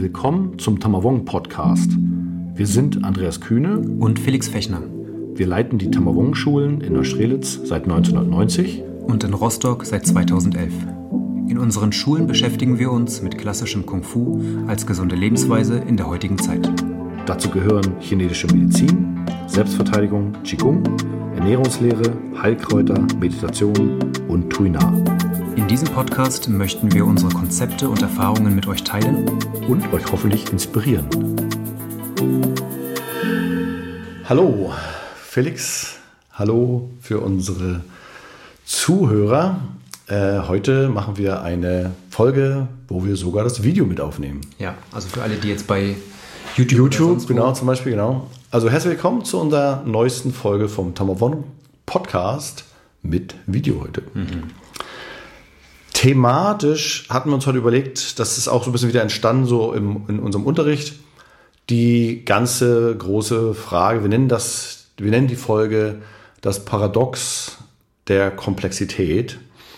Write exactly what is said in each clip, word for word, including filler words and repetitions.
Willkommen zum Tamavong Podcast. Wir sind Andreas Kühne und Felix Fechner. Wir leiten die Tamavong-Schulen in Neustrelitz seit neunzehnhundertneunzig und in Rostock seit zweitausendelf. In unseren Schulen beschäftigen wir uns mit klassischem Kung Fu als gesunde Lebensweise in der heutigen Zeit. Dazu gehören chinesische Medizin, Selbstverteidigung, Qigong, Ernährungslehre, Heilkräuter, Meditation und Tuina. In diesem Podcast möchten wir unsere Konzepte und Erfahrungen mit euch teilen und euch hoffentlich inspirieren. Hallo Felix, hallo für unsere Zuhörer. Äh, heute machen wir eine Folge, wo wir sogar das Video mit aufnehmen. Ja, also für alle, die jetzt bei YouTube, YouTube genau, zum Beispiel, genau. Also herzlich willkommen zu unserer neuesten Folge vom Tamavong Podcast mit Video heute. Mhm. Thematisch hatten wir uns heute überlegt, das ist auch so ein bisschen wieder entstanden, so im, in unserem Unterricht, die ganze große Frage, wir nennen das, wir nennen die Folge das Paradox der Komplexität.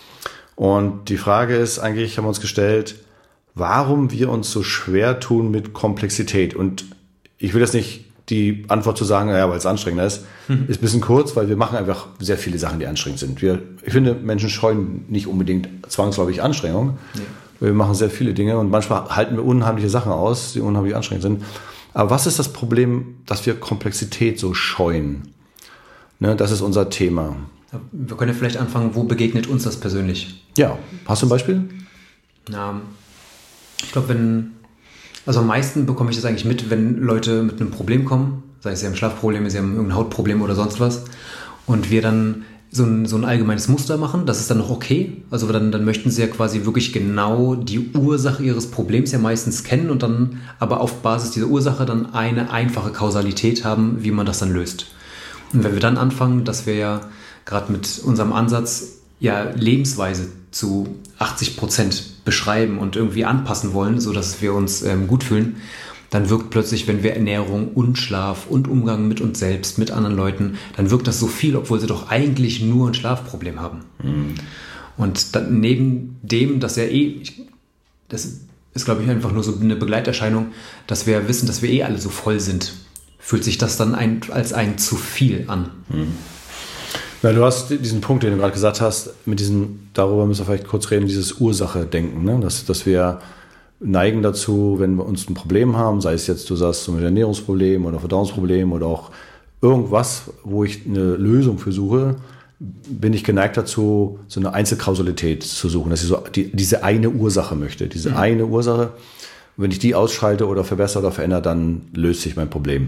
Und die Frage ist eigentlich, haben wir uns gestellt, warum wir uns so schwer tun mit Komplexität. Und ich will jetzt nicht die Antwort zu sagen, naja, weil es anstrengender ist, mhm. ist ein bisschen kurz, weil wir machen einfach sehr viele Sachen, die anstrengend sind. Wir, ich finde, Menschen scheuen nicht unbedingt zwangsläufig Anstrengung. Ja. Wir machen sehr viele Dinge und manchmal halten wir unheimliche Sachen aus, die unheimlich anstrengend sind. Aber was ist das Problem, dass wir Komplexität so scheuen? Ne, das ist unser Thema. Wir können ja vielleicht anfangen, wo begegnet uns das persönlich? Ja, hast du ein Beispiel? Na, ich glaube, wenn... Also am meisten bekomme ich das eigentlich mit, wenn Leute mit einem Problem kommen, sei es sie haben Schlafprobleme, sie haben irgendein Hautproblem oder sonst was, und wir dann so ein, so ein allgemeines Muster machen, das ist dann noch okay. Also dann, dann möchten sie ja quasi wirklich genau die Ursache ihres Problems ja meistens kennen und dann aber auf Basis dieser Ursache dann eine einfache Kausalität haben, wie man das dann löst. Und wenn wir dann anfangen, dass wir ja gerade mit unserem Ansatz ja Lebensweise zu achtzig Prozent beschreiben und irgendwie anpassen wollen, sodass wir uns ähm, gut fühlen, dann wirkt plötzlich, wenn wir Ernährung und Schlaf und Umgang mit uns selbst, mit anderen Leuten, dann wirkt das so viel, obwohl sie doch eigentlich nur ein Schlafproblem haben. Mhm. Und dann neben dem, dass ja eh, ich, das ist glaube ich einfach nur so eine Begleiterscheinung, dass wir wissen, dass wir eh alle so voll sind, fühlt sich das dann ein, als ein zu viel an. Mhm. Ja, du hast diesen Punkt, den du gerade gesagt hast, mit diesem, darüber müssen wir vielleicht kurz reden, dieses Ursache-Denken, ne? dass, dass wir neigen dazu, wenn wir uns ein Problem haben, sei es jetzt, du sagst, so mit Ernährungsproblem oder Verdauungsproblem oder auch irgendwas, wo ich eine Lösung für suche, bin ich geneigt dazu, so eine Einzelkausalität zu suchen, dass ich so die, diese eine Ursache möchte, diese mhm. eine Ursache. Wenn ich die ausschalte oder verbessere oder verändere, dann löst sich mein Problem.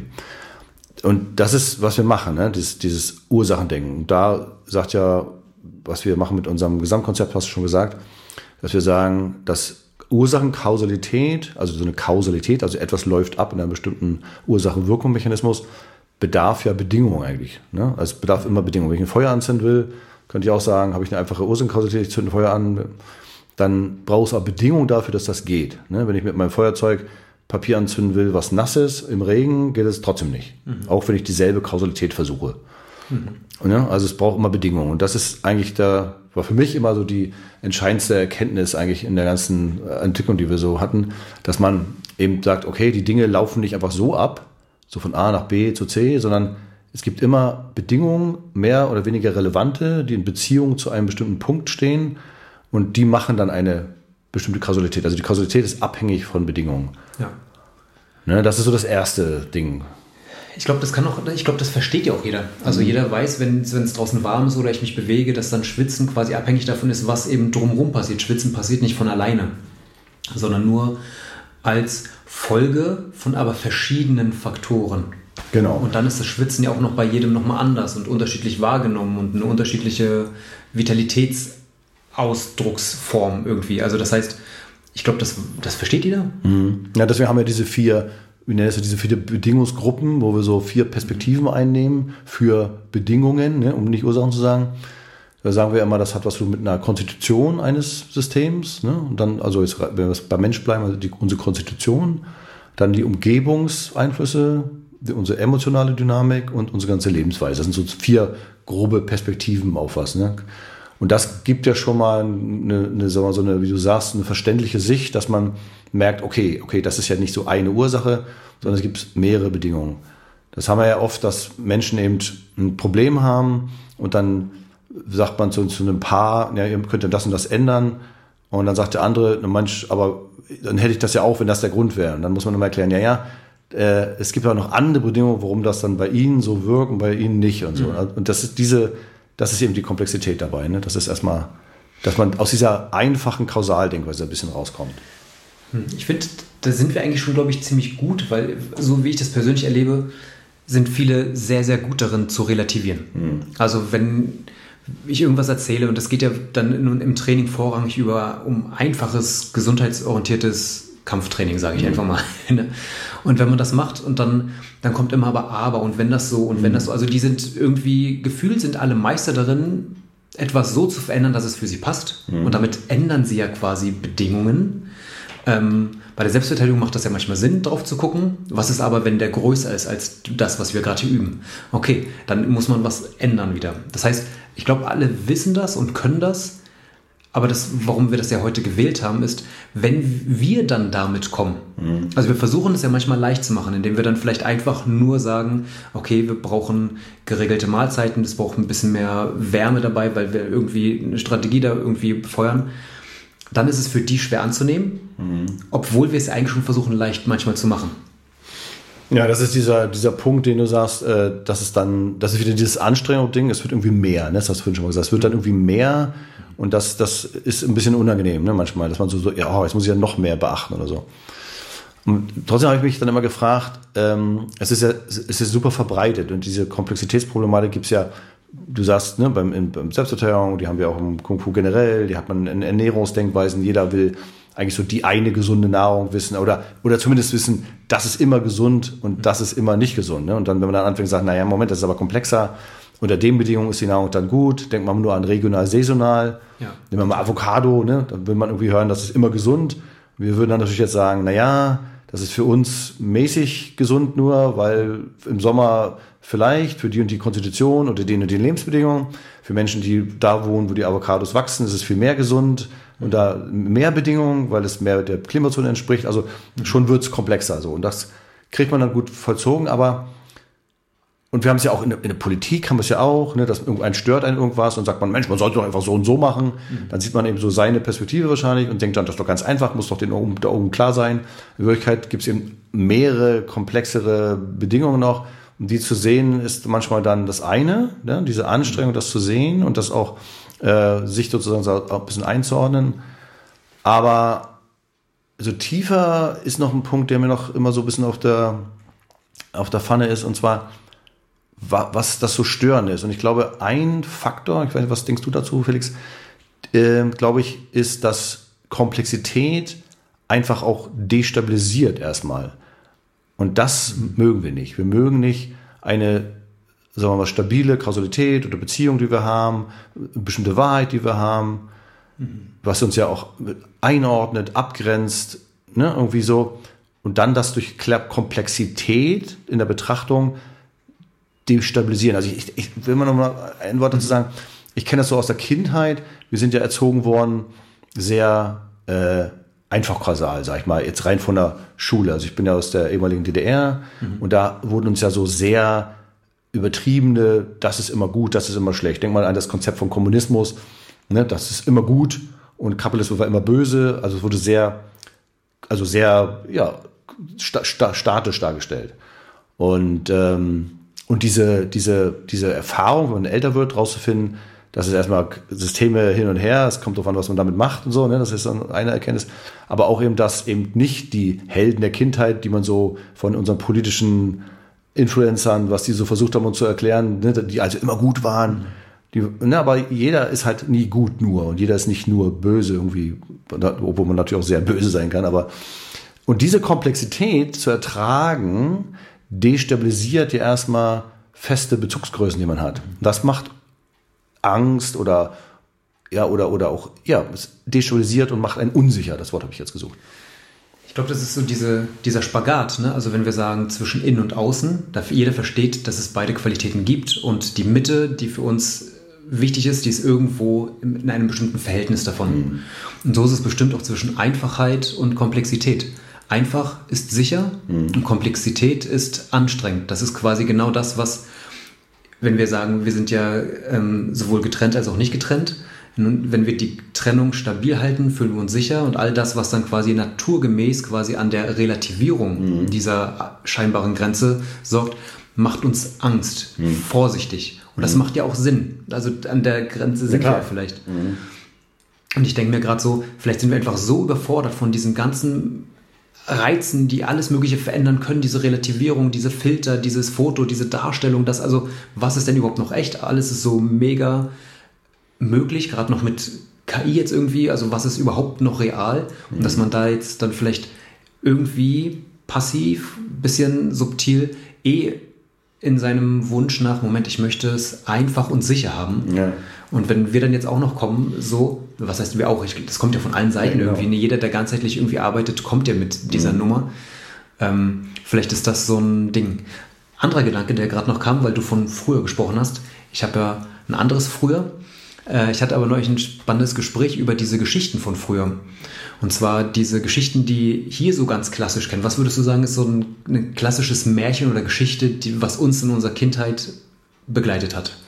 Und das ist, was wir machen, ne? dieses, dieses Ursachendenken. Und da sagt ja, was wir machen mit unserem Gesamtkonzept, hast du schon gesagt, dass wir sagen, dass Ursachenkausalität, also so eine Kausalität, also etwas läuft ab in einem bestimmten Ursachen-Wirkung-Mechanismus, bedarf ja Bedingungen eigentlich. Ne? Also es bedarf immer Bedingungen. Wenn ich ein Feuer anzünden will, könnte ich auch sagen, habe ich eine einfache Ursachenkausalität, ich zünde ein Feuer an, dann braucht es auch Bedingungen dafür, dass das geht. Ne? Wenn ich mit meinem Feuerzeug Papier anzünden will, was nass ist, im Regen geht es trotzdem nicht. Mhm. Auch wenn ich dieselbe Kausalität versuche. Mhm. Ja, also es braucht immer Bedingungen. Und das ist eigentlich da, war für mich immer so die entscheidendste Erkenntnis eigentlich in der ganzen Entwicklung, die wir so hatten, dass man eben sagt, okay, die Dinge laufen nicht einfach so ab, so von A nach B zu C, sondern es gibt immer Bedingungen, mehr oder weniger relevante, die in Beziehung zu einem bestimmten Punkt stehen und die machen dann eine bestimmte Kausalität. Also die Kausalität ist abhängig von Bedingungen. Ja. Ne, das ist so das erste Ding. Ich glaube, das kann auch, ich glaube, das versteht ja auch jeder. Also mhm. jeder weiß, wenn es draußen warm ist oder ich mich bewege, dass dann Schwitzen quasi abhängig davon ist, was eben drumherum passiert. Schwitzen passiert nicht von alleine, sondern nur als Folge von aber verschiedenen Faktoren. Genau. Und dann ist das Schwitzen ja auch noch bei jedem nochmal anders und unterschiedlich wahrgenommen und eine unterschiedliche Vitalitäts- Ausdrucksform irgendwie. Also das heißt, ich glaube, das, das versteht jeder. Mhm. Ja, deswegen haben wir diese vier, wie nennt es, diese vier Bedingungsgruppen, wo wir so vier Perspektiven einnehmen für Bedingungen, ne, um nicht Ursachen zu sagen. Da sagen wir immer, das hat was mit einer Konstitution eines Systems. Ne? Und dann, also jetzt, wenn wir beim Mensch bleiben, also die, unsere Konstitution, dann die Umgebungseinflüsse, die, unsere emotionale Dynamik und unsere ganze Lebensweise. Das sind so vier grobe Perspektiven auf was. Ne? Und das gibt ja schon mal eine, eine, sagen wir mal, so eine, wie du sagst, eine verständliche Sicht, dass man merkt, okay, okay, das ist ja nicht so eine Ursache, sondern es gibt mehrere Bedingungen. Das haben wir ja oft, dass Menschen eben ein Problem haben und dann sagt man zu, zu einem Paar, ja, ihr könnt ja das und das ändern. Und dann sagt der andere, Mensch, aber dann hätte ich das ja auch, wenn das der Grund wäre. Und dann muss man immer erklären, ja, ja, äh, es gibt ja noch andere Bedingungen, warum das dann bei Ihnen so wirkt und bei Ihnen nicht und so. Mhm. Und das ist diese, das ist eben die Komplexität dabei. Ne? Das ist erstmal, dass man aus dieser einfachen Kausaldenkweise ein bisschen rauskommt. Ich finde, da sind wir eigentlich schon, glaube ich, ziemlich gut, weil so wie ich das persönlich erlebe, sind viele sehr, sehr gut darin zu relativieren. Mhm. Also wenn ich irgendwas erzähle, und das geht ja dann nun im Training vorrangig über um einfaches, gesundheitsorientiertes Kampftraining, sage ich mhm. einfach mal. Und wenn man das macht und dann, dann kommt immer aber aber und wenn das so und mhm. wenn das so, also die sind irgendwie, gefühlt sind alle Meister darin, etwas so zu verändern, dass es für sie passt. Mhm. Und damit ändern sie ja quasi Bedingungen. Ähm, bei der Selbstverteidigung macht das ja manchmal Sinn, drauf zu gucken. Was ist aber, wenn der größer ist als das, was wir gerade hier üben? Okay, dann muss man was ändern wieder. Das heißt, ich glaube, alle wissen das und können das. Aber das, warum wir das ja heute gewählt haben, ist, wenn wir dann damit kommen. Mhm. Also wir versuchen es ja manchmal leicht zu machen, indem wir dann vielleicht einfach nur sagen, okay, wir brauchen geregelte Mahlzeiten, es braucht ein bisschen mehr Wärme dabei, weil wir irgendwie eine Strategie da irgendwie befeuern. Dann ist es für die schwer anzunehmen, mhm. obwohl wir es eigentlich schon versuchen, leicht manchmal zu machen. Ja, das ist dieser, dieser Punkt, den du sagst, äh, das ist dann, das ist wieder dieses Anstrengung-Ding, es wird irgendwie mehr, ne? Das hast du vorhin schon mal gesagt, es wird dann irgendwie mehr und das, das ist ein bisschen unangenehm, ne? Manchmal, dass man so, so ja, oh, jetzt muss ich ja noch mehr beachten oder so. Und trotzdem habe ich mich dann immer gefragt, ähm, es ist ja, es ist super verbreitet und diese Komplexitätsproblematik gibt es ja, du sagst, ne, beim, in, beim Selbstverteidigung, die haben wir auch im Kung Fu generell, die hat man in Ernährungsdenkweisen, jeder will eigentlich so die eine gesunde Nahrung wissen oder, oder zumindest wissen, das ist immer gesund und das ist immer nicht gesund. Ne? Und dann, wenn man dann anfängt, sagt, naja, Moment, das ist aber komplexer, unter den Bedingungen ist die Nahrung dann gut, denkt man nur an regional, saisonal, ja. Nehmen wir mal Avocado, ne? Dann will man irgendwie hören, das ist immer gesund. Wir würden dann natürlich jetzt sagen, naja, das ist für uns mäßig gesund nur, weil im Sommer vielleicht für die und die Konstitution oder die und die Lebensbedingungen, für Menschen, die da wohnen, wo die Avocados wachsen, ist es viel mehr gesund und da mehr Bedingungen, weil es mehr der Klimazone entspricht. Also schon wird es komplexer. So. Und das kriegt man dann gut vollzogen, aber und wir haben es ja auch in der, in der Politik, haben wir es ja auch, ne, dass irgendein stört einen irgendwas und sagt man, Mensch, man sollte doch einfach so und so machen. Mhm. Dann sieht man eben so seine Perspektive wahrscheinlich und denkt dann, das ist doch ganz einfach, muss doch den oben, da oben klar sein. In Wirklichkeit gibt es eben mehrere, komplexere Bedingungen noch. Und die zu sehen ist manchmal dann das eine, ne, diese Anstrengung, das zu sehen und das auch äh, sich sozusagen auch ein bisschen einzuordnen. Aber so tiefer ist noch ein Punkt, der mir noch immer so ein bisschen auf der, auf der Pfanne ist, und zwar, was das so störend ist. Und ich glaube, ein Faktor, ich weiß nicht, was denkst du dazu, Felix, äh, glaube ich, ist, dass Komplexität einfach auch destabilisiert erstmal. Und das mhm. mögen wir nicht. Wir mögen nicht eine, sagen wir mal, stabile Kausalität oder Beziehung, die wir haben, eine bestimmte Wahrheit, die wir haben, mhm. was uns ja auch einordnet, abgrenzt, ne, irgendwie so. Und dann das durch Komplexität in der Betrachtung destabilisieren. Also ich, ich will mal noch mal ein Wort dazu sagen, ich kenne das so aus der Kindheit, wir sind ja erzogen worden, sehr äh, einfach kausal, sag ich mal, jetzt rein von der Schule. Also ich bin ja aus der ehemaligen D D R mhm. und da wurden uns ja so sehr übertriebene, das ist immer gut, das ist immer schlecht. Denk mal an das Konzept von Kommunismus, ne, das ist immer gut und Kapitalismus war immer böse, also es wurde sehr, also sehr, ja, sta- sta- statisch dargestellt. Und ähm, Und diese, diese, diese Erfahrung, wenn man älter wird, rauszufinden, dass es erstmal Systeme hin und her, es kommt darauf an, was man damit macht und so, ne, das ist dann eine Erkenntnis. Aber auch eben, dass eben nicht die Helden der Kindheit, die man so von unseren politischen Influencern, was die so versucht haben, uns zu erklären, ne, die also immer gut waren. Die, ne, aber jeder ist halt nie gut nur und jeder ist nicht nur böse irgendwie, obwohl man natürlich auch sehr böse sein kann. Aber und diese Komplexität zu ertragen, destabilisiert ja erstmal feste Bezugsgrößen, die man hat. Das macht Angst oder ja oder oder auch ja, es destabilisiert und macht einen unsicher. Das Wort habe ich jetzt gesucht. Ich glaube, das ist so diese, dieser Spagat, ne? Also wenn wir sagen zwischen Innen und Außen, da jeder versteht, dass es beide Qualitäten gibt und die Mitte, die für uns wichtig ist, die ist irgendwo in einem bestimmten Verhältnis davon. Mhm. Und so ist es bestimmt auch zwischen Einfachheit und Komplexität. Einfach ist sicher mhm. und Komplexität ist anstrengend. Das ist quasi genau das, was, wenn wir sagen, wir sind ja ähm, sowohl getrennt als auch nicht getrennt, nun, wenn wir die Trennung stabil halten, fühlen wir uns sicher und all das, was dann quasi naturgemäß quasi an der Relativierung mhm. dieser scheinbaren Grenze sorgt, macht uns Angst, mhm. vorsichtig. Und das mhm. macht ja auch Sinn. Also an der Grenze sind ja, wir vielleicht. Mhm. Und ich denke mir gerade so, vielleicht sind wir einfach so überfordert von diesen ganzen Reizen, die alles Mögliche verändern können, diese Relativierung, diese Filter, dieses Foto, diese Darstellung, das also, was ist denn überhaupt noch echt? Alles ist so mega möglich, gerade noch mit K I jetzt irgendwie, also was ist überhaupt noch real? Und mhm. dass man da jetzt dann vielleicht irgendwie passiv, bisschen subtil eh in seinem Wunsch nach, Moment, ich möchte es einfach und sicher haben. Ja. Und wenn wir dann jetzt auch noch kommen, so, was heißt wir auch, ich, das kommt ja von allen Seiten ja, genau. irgendwie, jeder, der ganzheitlich irgendwie arbeitet, kommt ja mit dieser mhm. Nummer. Ähm, vielleicht ist das so ein Ding. Anderer Gedanke, der gerade noch kam, weil du von früher gesprochen hast. Ich habe ja ein anderes früher. Äh, ich hatte aber neulich ein spannendes Gespräch über diese Geschichten von früher. Und zwar diese Geschichten, die hier so ganz klassisch kennen. Was würdest du sagen, ist so ein, ein klassisches Märchen oder Geschichte, die, was uns in unserer Kindheit begleitet hat?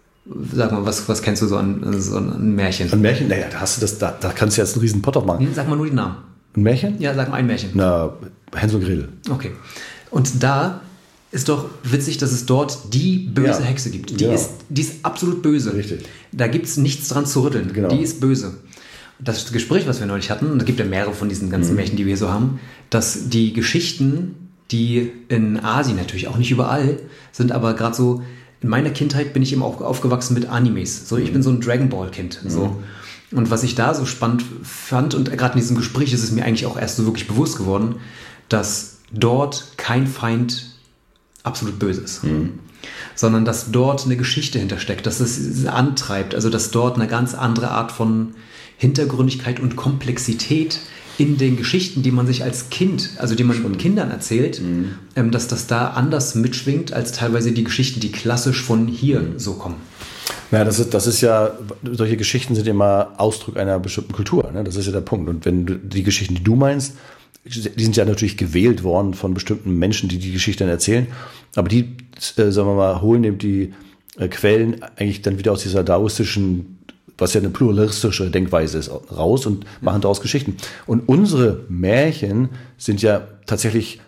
Sag mal, was, was kennst du so an, so an Märchen? Ein Märchen? Naja, da, hast du das, da, da kannst du jetzt einen riesen Pott aufmachen. Sag mal nur die Namen. Ein Märchen? Ja, sag mal ein Märchen. Na, Hänsel und Gretel. Okay. Und da ist doch witzig, dass es dort die böse ja. Hexe gibt. Die, ja. ist, die ist absolut böse. Richtig. Da gibt es nichts dran zu rütteln. Genau. Die ist böse. Das Gespräch, was wir neulich hatten, und es gibt ja mehrere von diesen ganzen mhm. Märchen, die wir so haben, dass die Geschichten, die in Asien natürlich auch nicht überall, sind aber gerade so, in meiner Kindheit bin ich eben auch aufgewachsen mit Animes. So, ich mhm. bin so ein Dragon Ball Kind. Mhm. So. Und was ich da so spannend fand, und gerade in diesem Gespräch ist es mir eigentlich auch erst so wirklich bewusst geworden, dass dort kein Feind absolut böse ist. Mhm. Sondern dass dort eine Geschichte hintersteckt, dass es antreibt, also dass dort eine ganz andere Art von Hintergründigkeit und Komplexität in den Geschichten, die man sich als Kind, also die man Schon. Kindern erzählt, mhm. ähm, dass das da anders mitschwingt als teilweise die Geschichten, die klassisch von hier mhm. so kommen. Ja, das ist, das ist ja, solche Geschichten sind immer Ausdruck einer bestimmten Kultur, ne? Das ist ja der Punkt. Und wenn du die Geschichten, die du meinst, die sind ja natürlich gewählt worden von bestimmten Menschen, die die Geschichte dann erzählen, aber die, äh, sagen wir mal, holen eben die äh, Quellen eigentlich dann wieder aus dieser daoistischen, was ja eine pluralistische Denkweise ist, raus und machen daraus Geschichten. Und unsere Märchen sind ja tatsächlich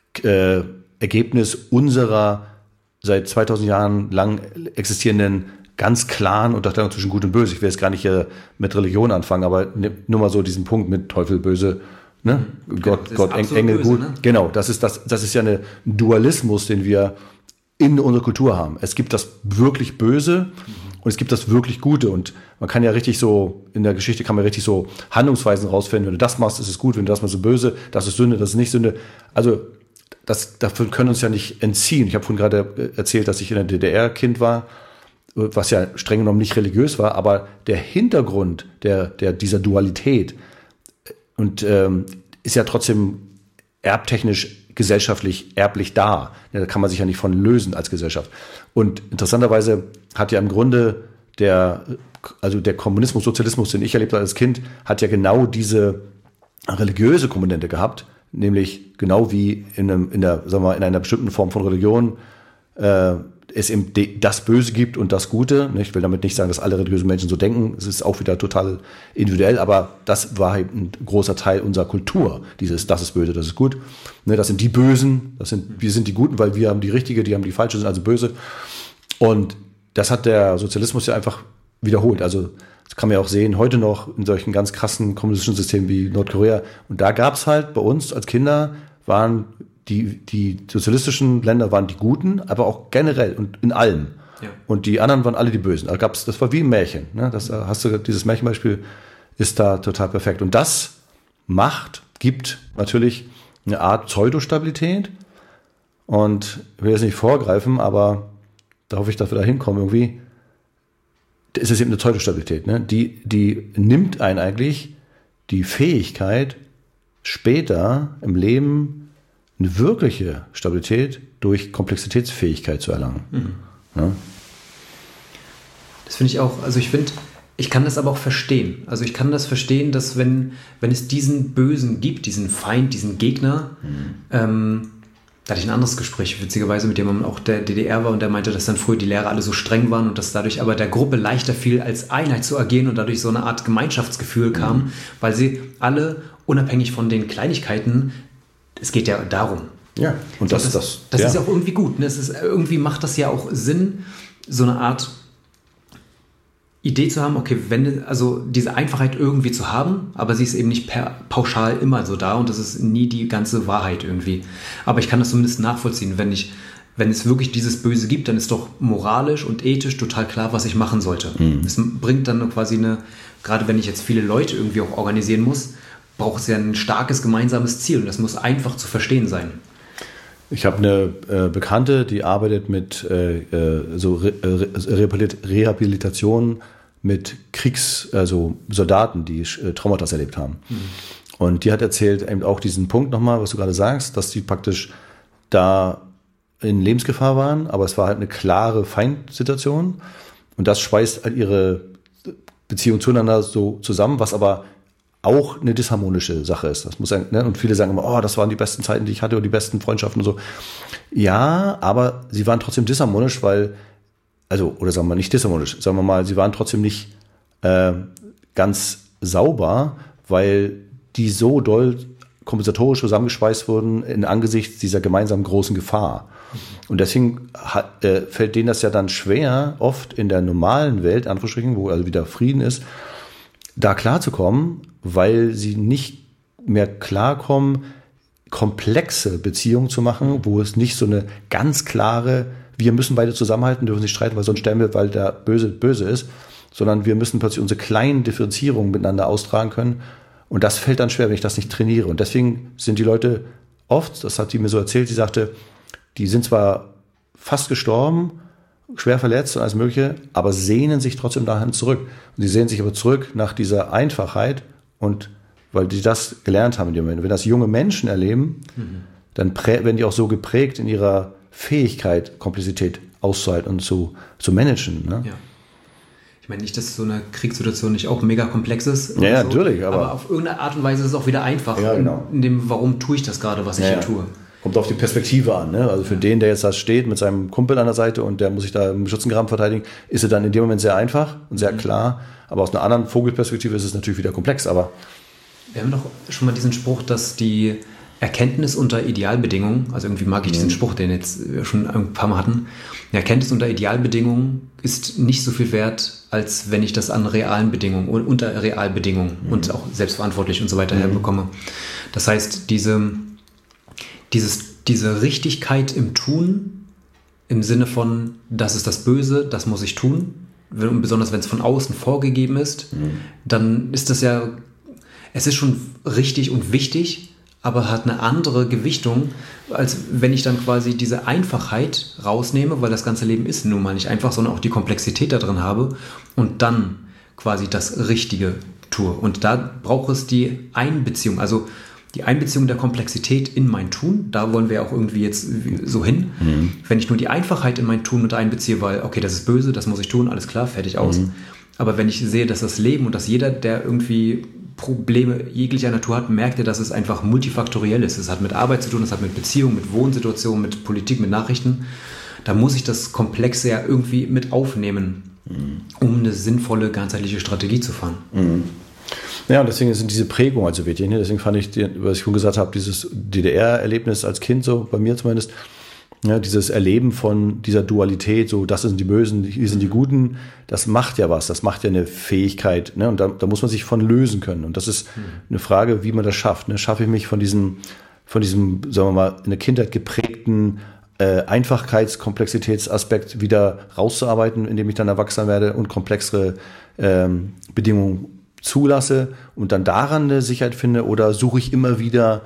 äh, Ergebnis unserer seit zweitausend Jahren lang existierenden ganz klaren Unterteilung zwischen Gut und Böse. Ich will jetzt gar nicht äh, mit Religion anfangen, aber ne, nur mal so diesen Punkt mit Teufel, Böse, ne? Mhm. Gott, ja, Gott, Engel, böse, gut. Ne? Genau, das ist das, das ist ja ein Dualismus, den wir in unserer Kultur haben. Es gibt das wirklich Böse mhm. und es gibt das wirklich Gute. Und man kann ja richtig so, in der Geschichte kann man richtig so Handlungsweisen rausfinden. Wenn du das machst, ist es gut. Wenn du das machst, so böse, das ist Sünde, das ist nicht Sünde. Also das, dafür können wir uns ja nicht entziehen. Ich habe vorhin gerade erzählt, dass ich in der D D R Kind war, was ja streng genommen nicht religiös war, aber der Hintergrund der, der, dieser Dualität und ähm, ist ja trotzdem erbtechnisch, gesellschaftlich, erblich da. Da kann man sich ja nicht von lösen als Gesellschaft. Und interessanterweise hat ja im Grunde der, also der Kommunismus, Sozialismus, den ich erlebt habe als Kind, hat ja genau diese religiöse Komponente gehabt, nämlich genau wie in, einem, in, der, sagen wir mal, in einer bestimmten Form von Religion äh, es eben das Böse gibt und das Gute. Ich will damit nicht sagen, dass alle religiösen Menschen so denken. Es ist auch wieder total individuell, aber das war halt ein großer Teil unserer Kultur. Dieses, das ist böse, das ist gut. Das sind die Bösen, das sind, wir sind die Guten, weil wir haben die Richtige, die haben die Falsche, sind also böse. Und das hat der Sozialismus ja einfach wiederholt. Also das kann man ja auch sehen, heute noch in solchen ganz krassen kommunistischen Systemen wie Nordkorea. Und da gab es halt bei uns als Kinder, waren Die, die sozialistischen Länder waren die Guten, aber auch generell und in allem. Ja. Und die anderen waren alle die Bösen. Da gab's, das war wie ein Märchen. Ne? Das hast du, dieses Märchenbeispiel ist da total perfekt. Und das macht, gibt natürlich eine Art Pseudostabilität. Und ich will jetzt nicht vorgreifen, aber da hoffe ich, dass wir da hinkommen irgendwie. Da ist es eben eine Pseudostabilität. Ne? Die, die nimmt einen eigentlich die Fähigkeit, später im Leben eine wirkliche Stabilität durch Komplexitätsfähigkeit zu erlangen. Mhm. Ja? Das finde ich auch, also ich finde, ich kann das aber auch verstehen. Also ich kann das verstehen, dass wenn, wenn es diesen Bösen gibt, diesen Feind, diesen Gegner, mhm. ähm, da hatte ich ein anderes Gespräch, witzigerweise, mit jemandem auch der D D R war und der meinte, dass dann früher die Lehrer alle so streng waren und dass dadurch aber der Gruppe leichter fiel, als Einheit zu agieren und dadurch so eine Art Gemeinschaftsgefühl kam, mhm. weil sie alle, unabhängig von den Kleinigkeiten, es geht ja darum. Ja, und das, das, das, das ja. ist ja auch irgendwie gut. Ne? Es ist, irgendwie macht das ja auch Sinn, so eine Art Idee zu haben, okay, wenn, also diese Einfachheit irgendwie zu haben, aber sie ist eben nicht per, pauschal immer so da und das ist nie die ganze Wahrheit irgendwie. Aber ich kann das zumindest nachvollziehen, wenn ich, wenn es wirklich dieses Böse gibt, dann ist doch moralisch und ethisch total klar, was ich machen sollte. Mhm. Es bringt dann quasi eine, gerade wenn ich jetzt viele Leute irgendwie auch organisieren muss, braucht es ja ein starkes gemeinsames Ziel und das muss einfach zu verstehen sein. Ich habe eine äh, Bekannte, die arbeitet mit äh, so Re- Re- Rehabilitation mit Kriegs-, also Soldaten, die äh, Traumata erlebt haben. Mhm. Und die hat erzählt eben auch diesen Punkt nochmal, was du gerade sagst, dass die praktisch da in Lebensgefahr waren, aber es war halt eine klare Feindsituation und das schweißt halt ihre Beziehung zueinander so zusammen, was aber auch eine disharmonische Sache ist. Das muss sein, ne? Und viele sagen immer, oh, das waren die besten Zeiten, die ich hatte und die besten Freundschaften und so. Ja, aber sie waren trotzdem disharmonisch, weil, also, oder sagen wir mal nicht disharmonisch, sagen wir mal, sie waren trotzdem nicht äh, ganz sauber, weil die so doll kompensatorisch zusammengeschweißt wurden in angesichts dieser gemeinsamen großen Gefahr. Und deswegen hat, äh, fällt denen das ja dann schwer, oft in der normalen Welt, Anführungsstrichen, wo also wieder Frieden ist, da klarzukommen, weil sie nicht mehr klarkommen, komplexe Beziehungen zu machen, wo es nicht so eine ganz klare, wir müssen beide zusammenhalten, dürfen nicht streiten, weil sonst sterben wir, weil der Böse böse ist, sondern wir müssen plötzlich unsere kleinen Differenzierungen miteinander austragen können. Und das fällt dann schwer, wenn ich das nicht trainiere. Und deswegen sind die Leute oft, das hat die mir so erzählt, sie sagte, die sind zwar fast gestorben, schwer verletzt und alles Mögliche, aber sehnen sich trotzdem dahin zurück. Und sie sehnen sich aber zurück nach dieser Einfachheit und weil die das gelernt haben in dem Moment. Wenn das junge Menschen erleben, mhm. dann prä- werden die auch so geprägt in ihrer Fähigkeit, Komplexität auszuhalten und zu, zu managen. Ne? Ja. Ich meine nicht, dass so eine Kriegssituation nicht auch mega komplex ist. Ja, ja so, natürlich. Aber, aber auf irgendeine Art und Weise ist es auch wieder einfach. Ja, genau. in, in dem, warum tue ich das gerade, was ich ja, hier tue. Kommt auf die Perspektive an. Ne? Also für ja. den, der jetzt da steht mit seinem Kumpel an der Seite und der muss sich da im Schützengraben verteidigen, ist es dann in dem Moment sehr einfach und sehr mhm. klar. Aber aus einer anderen Vogelperspektive ist es natürlich wieder komplex. Aber wir haben doch schon mal diesen Spruch, dass die Erkenntnis unter Idealbedingungen, also irgendwie mag ich mhm. diesen Spruch, den jetzt schon ein paar Mal hatten, die Erkenntnis unter Idealbedingungen ist nicht so viel wert, als wenn ich das an realen Bedingungen, unter Realbedingungen mhm. und auch selbstverantwortlich und so weiter mhm. herbekomme. Das heißt, diese, dieses, diese Richtigkeit im Tun, im Sinne von, das ist das Böse, das muss ich tun, und besonders wenn es von außen vorgegeben ist, mhm. dann ist das ja, es ist schon richtig und wichtig, aber hat eine andere Gewichtung, als wenn ich dann quasi diese Einfachheit rausnehme, weil das ganze Leben ist nun mal nicht einfach, sondern auch die Komplexität da drin habe und dann quasi das Richtige tue. Und da braucht es die Einbeziehung, also die Einbeziehung der Komplexität in mein Tun, da wollen wir auch irgendwie jetzt so hin. Mhm. Wenn ich nur die Einfachheit in mein Tun mit einbeziehe, weil, okay, das ist böse, das muss ich tun, alles klar, fertig, aus. Mhm. Aber wenn ich sehe, dass das Leben und dass jeder, der irgendwie Probleme jeglicher Natur hat, merkt er, dass es einfach multifaktoriell ist. Es hat mit Arbeit zu tun, es hat mit Beziehungen, mit Wohnsituationen, mit Politik, mit Nachrichten. Da muss ich das Komplexe ja irgendwie mit aufnehmen, mhm. um eine sinnvolle, ganzheitliche Strategie zu fahren. Mhm. Ja, und deswegen sind diese Prägungen also wichtig. Ne? Deswegen fand ich, was ich schon gesagt habe, dieses D D R-Erlebnis als Kind, so bei mir zumindest, ja, dieses Erleben von dieser Dualität, so das sind die Bösen, hier sind die Guten, das macht ja was, das macht ja eine Fähigkeit, ne? Und da, da muss man sich von lösen können. Und das ist eine Frage, wie man das schafft. Ne? Schaffe ich mich von diesem, von diesem, sagen wir mal, in der Kindheit geprägten äh, Einfachkeits-, Komplexitätsaspekt wieder rauszuarbeiten, indem ich dann erwachsen werde und komplexere ähm, Bedingungen zulasse und dann daran eine Sicherheit finde, oder suche ich immer wieder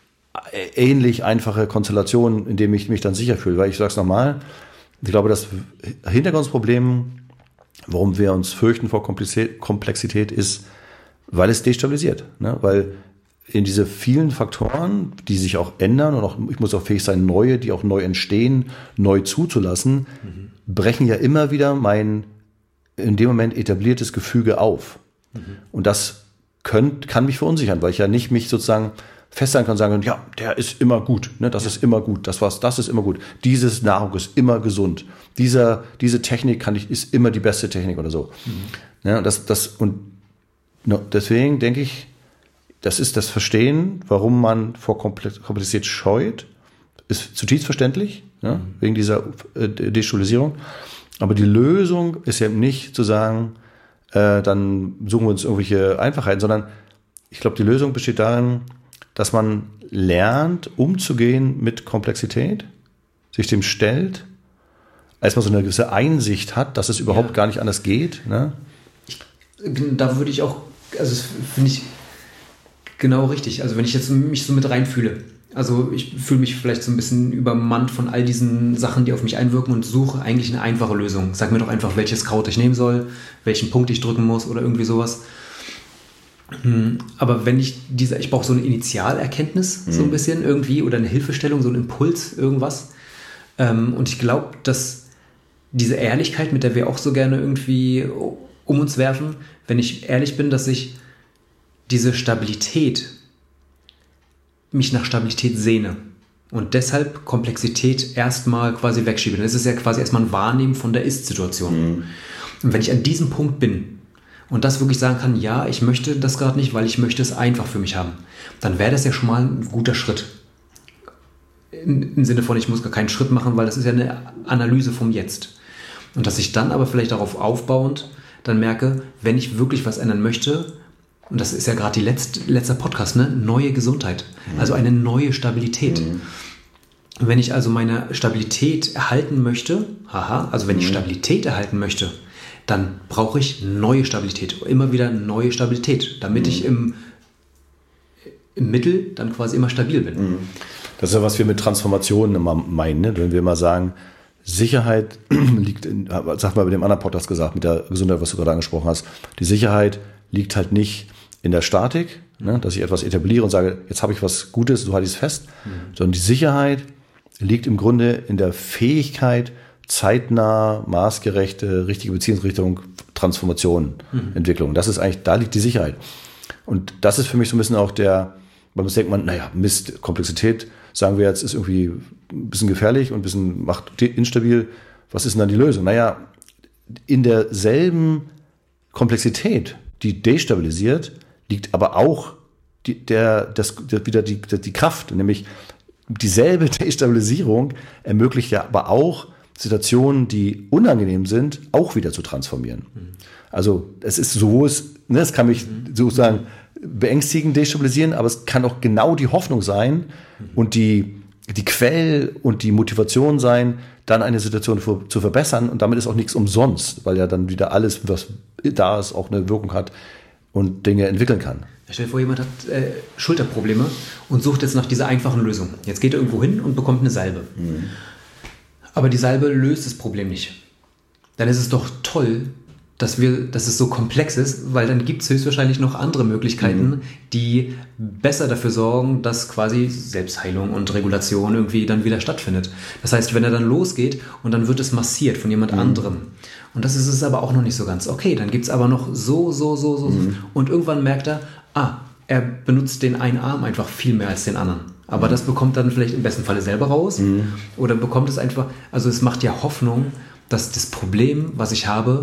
ähnlich einfache Konstellationen, in denen ich mich dann sicher fühle? Weil ich sage es nochmal, ich glaube, das Hintergrundproblem, warum wir uns fürchten vor Komplexität, ist, weil es destabilisiert. Ne? Weil in diese vielen Faktoren, die sich auch ändern und auch, ich muss auch fähig sein, neue, die auch neu entstehen, neu zuzulassen, mhm. brechen ja immer wieder mein in dem Moment etabliertes Gefüge auf. Mhm. Und das könnt, kann mich verunsichern, weil ich ja nicht mich sozusagen festhalten kann und sagen, ja, der ist immer gut, ne, das ja. ist immer gut, das was, das ist immer gut. Dieses Nahrung ist immer gesund. Dieser, diese Technik kann ich, ist immer die beste Technik oder so. Mhm. Ja, das, das, und no, deswegen denke ich, das ist das Verstehen, warum man vor Komplexität scheut, ist zutiefst verständlich, ja, mhm. wegen dieser äh, Deschulalisierung. Aber die Lösung ist eben nicht zu sagen, äh, dann suchen wir uns irgendwelche Einfachheiten, sondern ich glaube, die Lösung besteht darin, dass man lernt, umzugehen mit Komplexität, sich dem stellt, als man so eine gewisse Einsicht hat, dass es überhaupt ja. gar nicht anders geht. Ne? Ich, da würde ich auch, also das finde ich genau richtig. Also wenn ich jetzt mich so mit reinfühle, also ich fühle mich vielleicht so ein bisschen übermannt von all diesen Sachen, die auf mich einwirken und suche eigentlich eine einfache Lösung. Sag mir doch einfach, welches Kraut ich nehmen soll, welchen Punkt ich drücken muss oder irgendwie sowas. Aber wenn ich diese, ich brauche so eine Initialerkenntnis mhm. so ein bisschen irgendwie oder eine Hilfestellung, so ein Impuls, irgendwas. Und ich glaube, dass diese Ehrlichkeit, mit der wir auch so gerne irgendwie um uns werfen, wenn ich ehrlich bin, dass ich diese Stabilität, mich nach Stabilität sehne und deshalb Komplexität erstmal quasi wegschiebe. Das ist ja quasi erstmal ein Wahrnehmen von der Ist-Situation. Mhm. Und wenn ich an diesem Punkt bin und das wirklich sagen kann, ja, ich möchte das gerade nicht, weil ich möchte es einfach für mich haben, dann wäre das ja schon mal ein guter Schritt. In, Im Sinne von, ich muss gar keinen Schritt machen, weil das ist ja eine Analyse vom Jetzt. Und dass ich dann aber vielleicht darauf aufbauend dann merke, wenn ich wirklich was ändern möchte, und das ist ja gerade die letzte, letzter Podcast, ne? Neue Gesundheit, mhm. also eine neue Stabilität. Mhm. Wenn ich also meine Stabilität erhalten möchte, haha, also wenn mhm. ich Stabilität erhalten möchte, dann brauche ich neue Stabilität, immer wieder neue Stabilität, damit mhm. ich im, im Mittel dann quasi immer stabil bin. Mhm. Das ist ja, was wir mit Transformationen immer meinen, ne? Wenn wir immer sagen, Sicherheit liegt in, sag mal bei dem anderen Podcast gesagt, mit der Gesundheit, was du gerade angesprochen hast, die Sicherheit liegt halt nicht in der Statik, ne, dass ich etwas etabliere und sage, jetzt habe ich was Gutes, so halte ich es fest, mhm. sondern die Sicherheit liegt im Grunde in der Fähigkeit, zeitnah, maßgerechte, richtige Beziehungsrichtung, Transformation, mhm. Entwicklung. Das ist eigentlich, da liegt die Sicherheit. Und das ist für mich so ein bisschen auch der, weil man denkt man, naja, Mist, Komplexität, sagen wir jetzt, ist irgendwie ein bisschen gefährlich und ein bisschen macht instabil. Was ist denn dann die Lösung? Naja, in derselben Komplexität, die destabilisiert, liegt aber auch die, der, das, der, wieder die, die Kraft, nämlich dieselbe Destabilisierung ermöglicht ja aber auch Situationen, die unangenehm sind, auch wieder zu transformieren. Mhm. Also es ist so, es, ne, es kann mich mhm. sozusagen beängstigen, destabilisieren, aber es kann auch genau die Hoffnung sein mhm. und die, die Quell und die Motivation sein, dann eine Situation für, zu verbessern, und damit ist auch nichts umsonst, weil ja dann wieder alles, was da ist, auch eine Wirkung hat und Dinge entwickeln kann. Stell dir vor, jemand hat äh, Schulterprobleme und sucht jetzt nach dieser einfachen Lösung. Jetzt geht er irgendwo hin und bekommt eine Salbe. Mhm. Aber die Salbe löst das Problem nicht. Dann ist es doch toll, dass, wir, dass es so komplex ist, weil dann gibt es höchstwahrscheinlich noch andere Möglichkeiten, mhm. die besser dafür sorgen, dass quasi Selbstheilung und Regulation irgendwie dann wieder stattfindet. Das heißt, wenn er dann losgeht und dann wird es massiert von jemand mhm. anderem. Und das ist es aber auch noch nicht so ganz. Okay, dann gibt es aber noch so, so, so, so. Mhm. Und irgendwann merkt er, ah, er benutzt den einen Arm einfach viel mehr als den anderen. Aber mhm. das bekommt dann vielleicht im besten Falle selber raus. Mhm. Oder bekommt es einfach, also es macht ja Hoffnung, dass das Problem, was ich habe,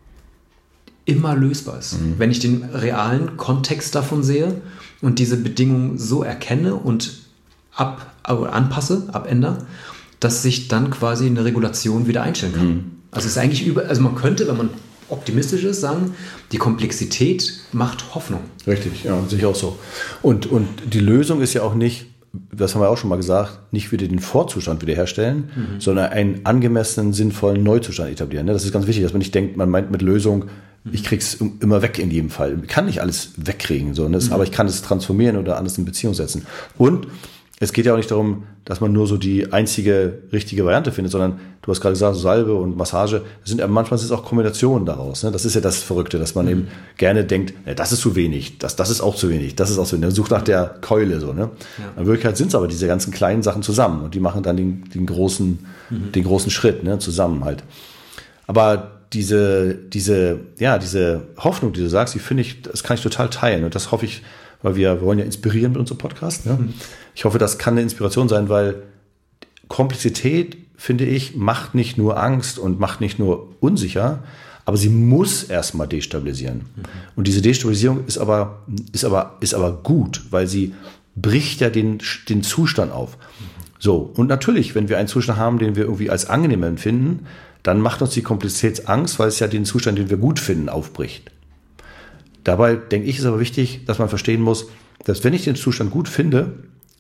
immer lösbar ist. Mhm. Wenn ich den realen Kontext davon sehe und diese Bedingungen so erkenne und ab, anpasse, abändere, dass sich dann quasi eine Regulation wieder einstellen kann. Mhm. Also es ist eigentlich über, also man könnte, wenn man optimistisch ist, sagen, die Komplexität macht Hoffnung. Richtig, ja, sicher auch so. Und, und die Lösung ist ja auch nicht, das haben wir auch schon mal gesagt, nicht wieder den Vorzustand wiederherstellen, mhm. sondern einen angemessenen, sinnvollen Neuzustand etablieren. Das ist ganz wichtig, dass man nicht denkt, man meint mit Lösung, ich krieg's immer weg in jedem Fall. Ich kann nicht alles wegkriegen, so, das, mhm. aber ich kann es transformieren oder anders in Beziehung setzen. Und es geht ja auch nicht darum, dass man nur so die einzige richtige Variante findet, sondern du hast gerade gesagt, Salbe und Massage, das sind manchmal sind es auch Kombinationen daraus. Ne? Das ist ja das Verrückte, dass man mhm. eben gerne denkt, ja, das ist zu wenig, das, das ist auch zu wenig, das ist auch zu wenig. Man sucht nach der Keule. So, ne? Ja. In Wirklichkeit sind es aber diese ganzen kleinen Sachen zusammen und die machen dann den, den, großen, mhm. den großen Schritt, ne? Zusammen halt. Aber diese, diese, ja, diese Hoffnung, die du sagst, die finde ich, das kann ich total teilen. Und das hoffe ich, weil wir wollen ja inspirieren mit unserem Podcast. Ne? Mhm. Ich hoffe, das kann eine Inspiration sein, weil Komplexität, finde ich, macht nicht nur Angst und macht nicht nur unsicher, aber sie muss erstmal destabilisieren. Mhm. Und diese Destabilisierung ist aber, ist aber, ist aber gut, weil sie bricht ja den, den Zustand auf. Mhm. So. Und natürlich, wenn wir einen Zustand haben, den wir irgendwie als angenehm empfinden, dann macht uns die Komplexität Angst, weil es ja den Zustand, den wir gut finden, aufbricht. Dabei, denke ich, ist aber wichtig, dass man verstehen muss, dass wenn ich den Zustand gut finde,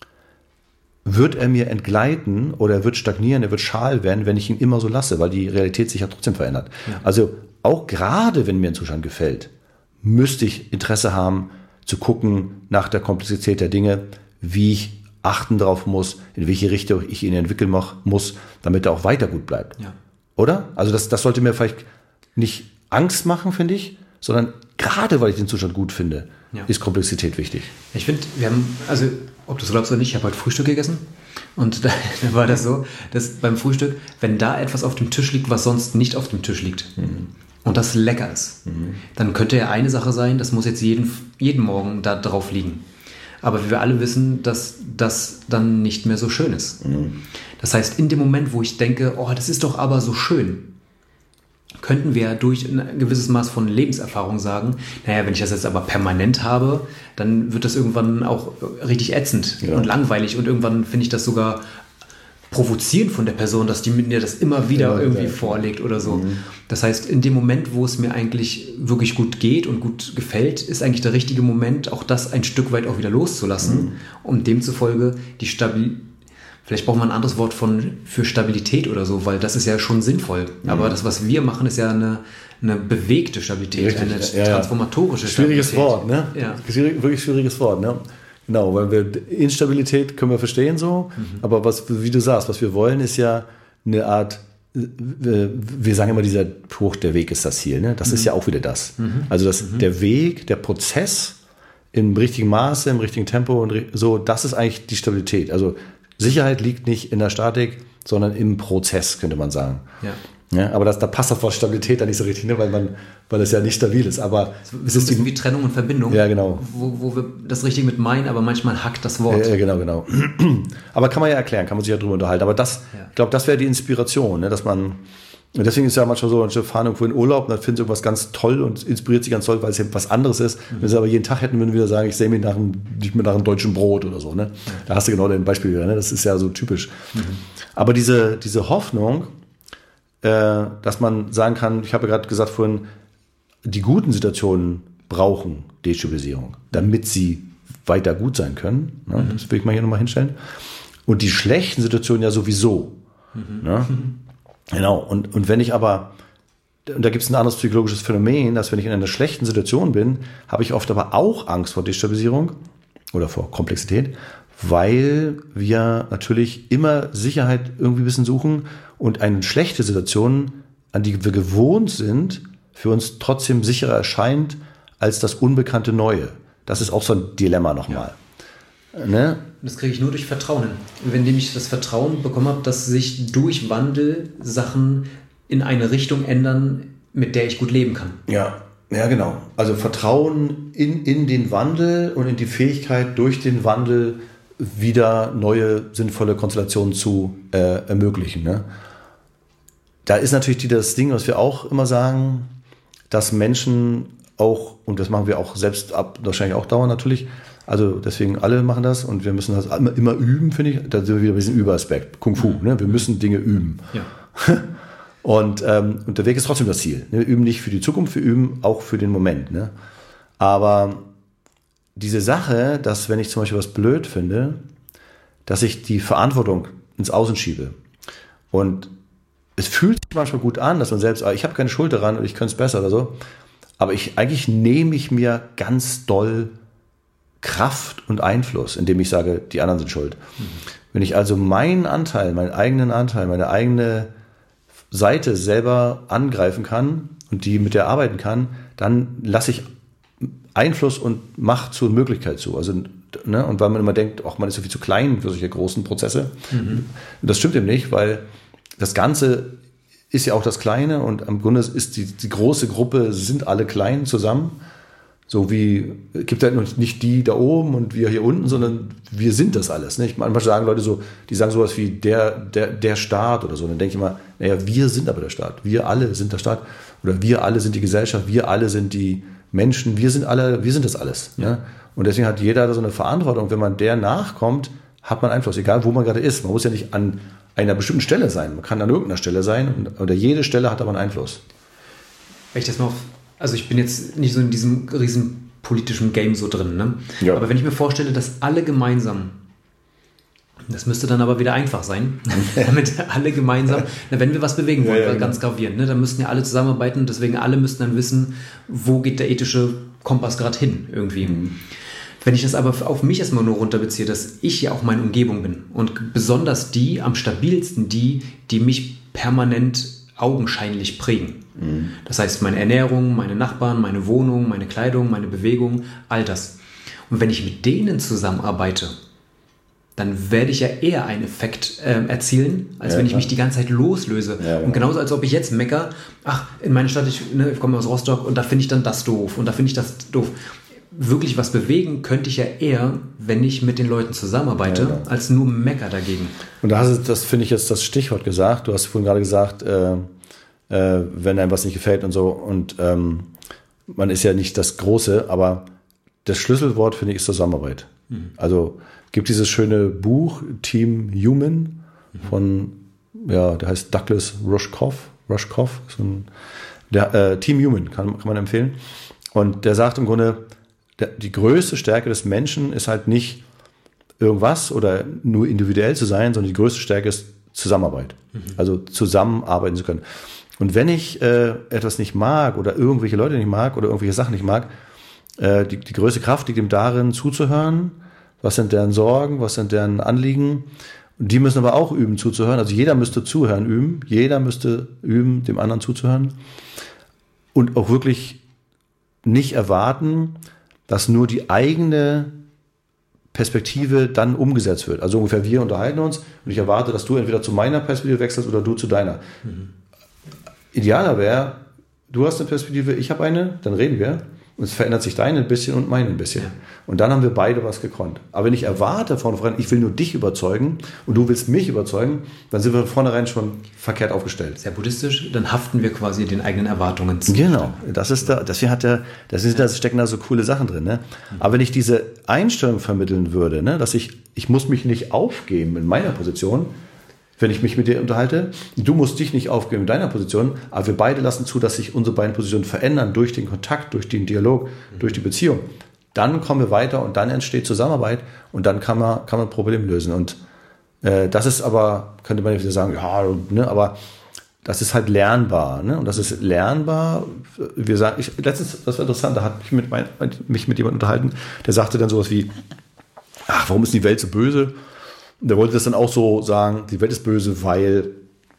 wird er mir entgleiten oder er wird stagnieren, er wird schal werden, wenn ich ihn immer so lasse, weil die Realität sich ja trotzdem verändert. Ja. Also auch gerade, wenn mir ein Zustand gefällt, müsste ich Interesse haben, zu gucken nach der Komplexität der Dinge, wie ich achten darauf muss, in welche Richtung ich ihn entwickeln muss, damit er auch weiter gut bleibt. Ja. Oder? Also das, das sollte mir vielleicht nicht Angst machen, finde ich, sondern gerade, weil ich den Zustand gut finde, ja. ist Komplexität wichtig. Ich finde, wir haben, also ob du es glaubst oder nicht, ich habe heute Frühstück gegessen und da, da war das so, dass beim Frühstück, wenn da etwas auf dem Tisch liegt, was sonst nicht auf dem Tisch liegt mhm. und das lecker ist, mhm. dann könnte ja eine Sache sein, das muss jetzt jeden, jeden Morgen da drauf liegen. Aber wie wir alle wissen, dass das dann nicht mehr so schön ist. Mhm. Das heißt, in dem Moment, wo ich denke, oh, das ist doch aber so schön, könnten wir durch ein gewisses Maß von Lebenserfahrung sagen, naja, wenn ich das jetzt aber permanent habe, dann wird das irgendwann auch richtig ätzend ja. und langweilig und irgendwann finde ich das sogar provozierend von der Person, dass die mit mir das immer wieder ja, irgendwie ja. vorlegt oder so. Mhm. Das heißt, in dem Moment, wo es mir eigentlich wirklich gut geht und gut gefällt, ist eigentlich der richtige Moment, auch das ein Stück weit auch wieder loszulassen, mhm. um demzufolge die Stabilität, vielleicht braucht man ein anderes Wort von, für Stabilität oder so, weil das ist ja schon sinnvoll. Mhm. Aber das, was wir machen, ist ja eine, eine bewegte Stabilität, Richtig, eine ja, transformatorische schwieriges Stabilität. Schwieriges Wort, ne? Ja. Schwierig, wirklich schwieriges Wort, ne? Genau, weil wir Instabilität können wir verstehen so, mhm. aber was, wie du sagst, was wir wollen, ist ja eine Art, wir sagen immer dieser Spruch, der Weg ist das Ziel, ne? Das mhm. ist ja auch wieder das. Mhm. Also das, mhm. der Weg, der Prozess im richtigen Maße, im richtigen Tempo und so, das ist eigentlich die Stabilität. Also Sicherheit liegt nicht in der Statik, sondern im Prozess, könnte man sagen. Ja. Ja, aber das, da passt das Wort Stabilität da nicht so richtig, ne? weil man, weil es ja nicht stabil ist. Aber es ist die, wie Trennung und Verbindung, ja, genau. wo, wo wir das richtig mit meinen, aber manchmal hackt das Wort. Ja, genau, genau. Aber kann man ja erklären, kann man sich ja drüber unterhalten. Aber das, ja. ich glaube, das wäre die Inspiration, ne? Dass man, deswegen ist ja manchmal so, wir fahren irgendwo in Urlaub und dann finden sie irgendwas ganz toll und inspiriert sich ganz toll, weil es eben was anderes ist. Mhm. Wenn sie aber jeden Tag hätten, würden wir wieder sagen, ich sehe mich nach einem, nicht mehr nach einem deutschen Brot oder so. Ne? Ja. Da hast du genau dein Beispiel wieder, ne? Das ist ja so typisch. Mhm. Aber diese, diese Hoffnung, äh, dass man sagen kann, ich habe ja gerade gesagt vorhin, die guten Situationen brauchen Destabilisierung, damit sie weiter gut sein können. Ne? Mhm. Das will ich mal hier nochmal hinstellen. Und die schlechten Situationen ja sowieso. Mhm. Ne? Mhm. Genau, und, und wenn ich aber, und da gibt es ein anderes psychologisches Phänomen, dass wenn ich in einer schlechten Situation bin, habe ich oft aber auch Angst vor Destabilisierung oder vor Komplexität, weil wir natürlich immer Sicherheit irgendwie ein bisschen suchen und eine schlechte Situation, an die wir gewohnt sind, für uns trotzdem sicherer erscheint als das unbekannte Neue. Das ist auch so ein Dilemma nochmal. Ja. Ne? Das kriege ich nur durch Vertrauen hin. Indem ich das Vertrauen bekommen habe, dass sich durch Wandel Sachen in eine Richtung ändern, mit der ich gut leben kann. Ja, ja genau. Also Vertrauen in, in den Wandel und in die Fähigkeit, durch den Wandel wieder neue, sinnvolle Konstellationen zu äh, ermöglichen. Ne? Da ist natürlich das Ding, was wir auch immer sagen, dass Menschen auch, und das machen wir auch selbst ab, wahrscheinlich auch dauernd natürlich, also deswegen alle machen das und wir müssen das immer, immer üben, finde ich. Da sind wir wieder bei diesem Überaspekt. Kung Fu, ne? Wir müssen Dinge üben. Ja. Und, ähm, und der Weg ist trotzdem das Ziel. Wir üben nicht für die Zukunft, wir üben auch für den Moment. Ne? Aber diese Sache, dass wenn ich zum Beispiel was blöd finde, dass ich die Verantwortung ins Außen schiebe. Und es fühlt sich manchmal gut an, dass man selbst, ich habe keine Schuld daran und ich könnte es besser oder so. Aber ich, eigentlich nehme ich mir ganz doll Kraft und Einfluss, indem ich sage, die anderen sind schuld. Mhm. Wenn ich also meinen Anteil, meinen eigenen Anteil, meine eigene Seite selber angreifen kann und die mit der arbeiten kann, dann lasse ich Einfluss und Macht zur Möglichkeit zu. Also, ne, und weil man immer denkt, ach, man ist so viel zu klein für solche großen Prozesse. Mhm. Das stimmt eben nicht, weil das Ganze ist ja auch das Kleine und im Grunde ist die, die große Gruppe, sind alle klein zusammen. So wie, es gibt halt nicht die da oben und wir hier unten, sondern wir sind das alles. Ne? Manchmal sagen Leute so, die sagen sowas wie der, der, der Staat oder so. Dann denke ich immer, naja, wir sind aber der Staat. Wir alle sind der Staat. Oder wir alle sind die Gesellschaft. Wir alle sind die Menschen. Wir sind alle, wir sind das alles. Ja. Ne? Und deswegen hat jeder da so eine Verantwortung. Wenn man der nachkommt, hat man Einfluss, egal wo man gerade ist. Man muss ja nicht an einer bestimmten Stelle sein. Man kann an irgendeiner Stelle sein. Oder jede Stelle hat aber einen Einfluss. Wenn ich das mal auf Also ich bin jetzt nicht so in diesem riesen politischen Game so drin, ne? Ja. Aber wenn ich mir vorstelle, dass alle gemeinsam, das müsste dann aber wieder einfach sein, damit alle gemeinsam, na, wenn wir was bewegen wollen, ja, ja, ganz genau. gravierend, ne? Dann müssten ja alle zusammenarbeiten und deswegen alle müssten dann wissen, wo geht der ethische Kompass gerade hin irgendwie. Mhm. Wenn ich das aber auf mich erstmal nur runterbeziehe, dass ich ja auch meine Umgebung bin und besonders die, am stabilsten die, die mich permanent augenscheinlich prägen. Mhm. Das heißt, meine Ernährung, meine Nachbarn, meine Wohnung, meine Kleidung, meine Bewegung, all das. Und wenn ich mit denen zusammenarbeite, dann werde ich ja eher einen Effekt äh, erzielen, als ja, wenn ich mich die ganze Zeit loslöse. Ja, und genauso, als ob ich jetzt mecker, ach, in meiner Stadt, ich, ne, ich komme aus Rostock und da finde ich dann das doof und da finde ich das doof. Wirklich was bewegen könnte ich ja eher, wenn ich mit den Leuten zusammenarbeite, ja, ja. als nur Mecker dagegen. Und da hast du, das finde ich jetzt das Stichwort gesagt. Du hast vorhin gerade gesagt, äh, äh, wenn einem was nicht gefällt und so. Und ähm, man ist ja nicht das Große, aber das Schlüsselwort, finde ich, ist Zusammenarbeit. Mhm. Also gibt dieses schöne Buch Team Human mhm. von, ja, der heißt Douglas Rushkoff. Rushkoff, so ein, der, äh, Team Human, kann, kann man empfehlen. Und der sagt im Grunde, die größte Stärke des Menschen ist halt nicht irgendwas oder nur individuell zu sein, sondern die größte Stärke ist Zusammenarbeit. Mhm. Also zusammenarbeiten zu können. Und wenn ich äh, etwas nicht mag oder irgendwelche Leute nicht mag oder irgendwelche Sachen nicht mag, äh, die, die größte Kraft liegt eben darin, zuzuhören. Was sind deren Sorgen, was sind deren Anliegen? Und die müssen aber auch üben, zuzuhören. Also jeder müsste zuhören üben. Jeder müsste üben, dem anderen zuzuhören. Und auch wirklich nicht erwarten, dass nur die eigene Perspektive dann umgesetzt wird. Also ungefähr, wir unterhalten uns und ich erwarte, dass du entweder zu meiner Perspektive wechselst oder du zu deiner. Mhm. Idealer wäre, du hast eine Perspektive, ich habe eine, dann reden wir und es verändert sich deine ein bisschen und meine ein bisschen. Ja. Und dann haben wir beide was gekonnt. Aber wenn ich erwarte von vornherein, ich will nur dich überzeugen und du willst mich überzeugen, dann sind wir von vornherein schon verkehrt aufgestellt. Sehr buddhistisch, dann haften wir quasi den eigenen Erwartungen zu. Genau, das ist da, deswegen hat der, das ist, da stecken da so coole Sachen drin. Ne? Aber wenn ich diese Einstellung vermitteln würde, ne, dass ich, ich muss mich nicht aufgeben in meiner Position, wenn ich mich mit dir unterhalte, du musst dich nicht aufgeben in deiner Position, aber wir beide lassen zu, dass sich unsere beiden Positionen verändern durch den Kontakt, durch den Dialog, mhm. durch die Beziehung. Dann kommen wir weiter und dann entsteht Zusammenarbeit und dann kann man, kann man ein Problem lösen. Und äh, das ist aber, könnte man wieder sagen, ja, ne, aber das ist halt lernbar. Ne? Und das ist lernbar. Wir sagen, ich, letztens, das war interessant, da hat mich mit, mein, mich mit jemandem unterhalten, der sagte dann sowas wie, ach, warum ist die Welt so böse? Und der wollte das dann auch so sagen, die Welt ist böse, weil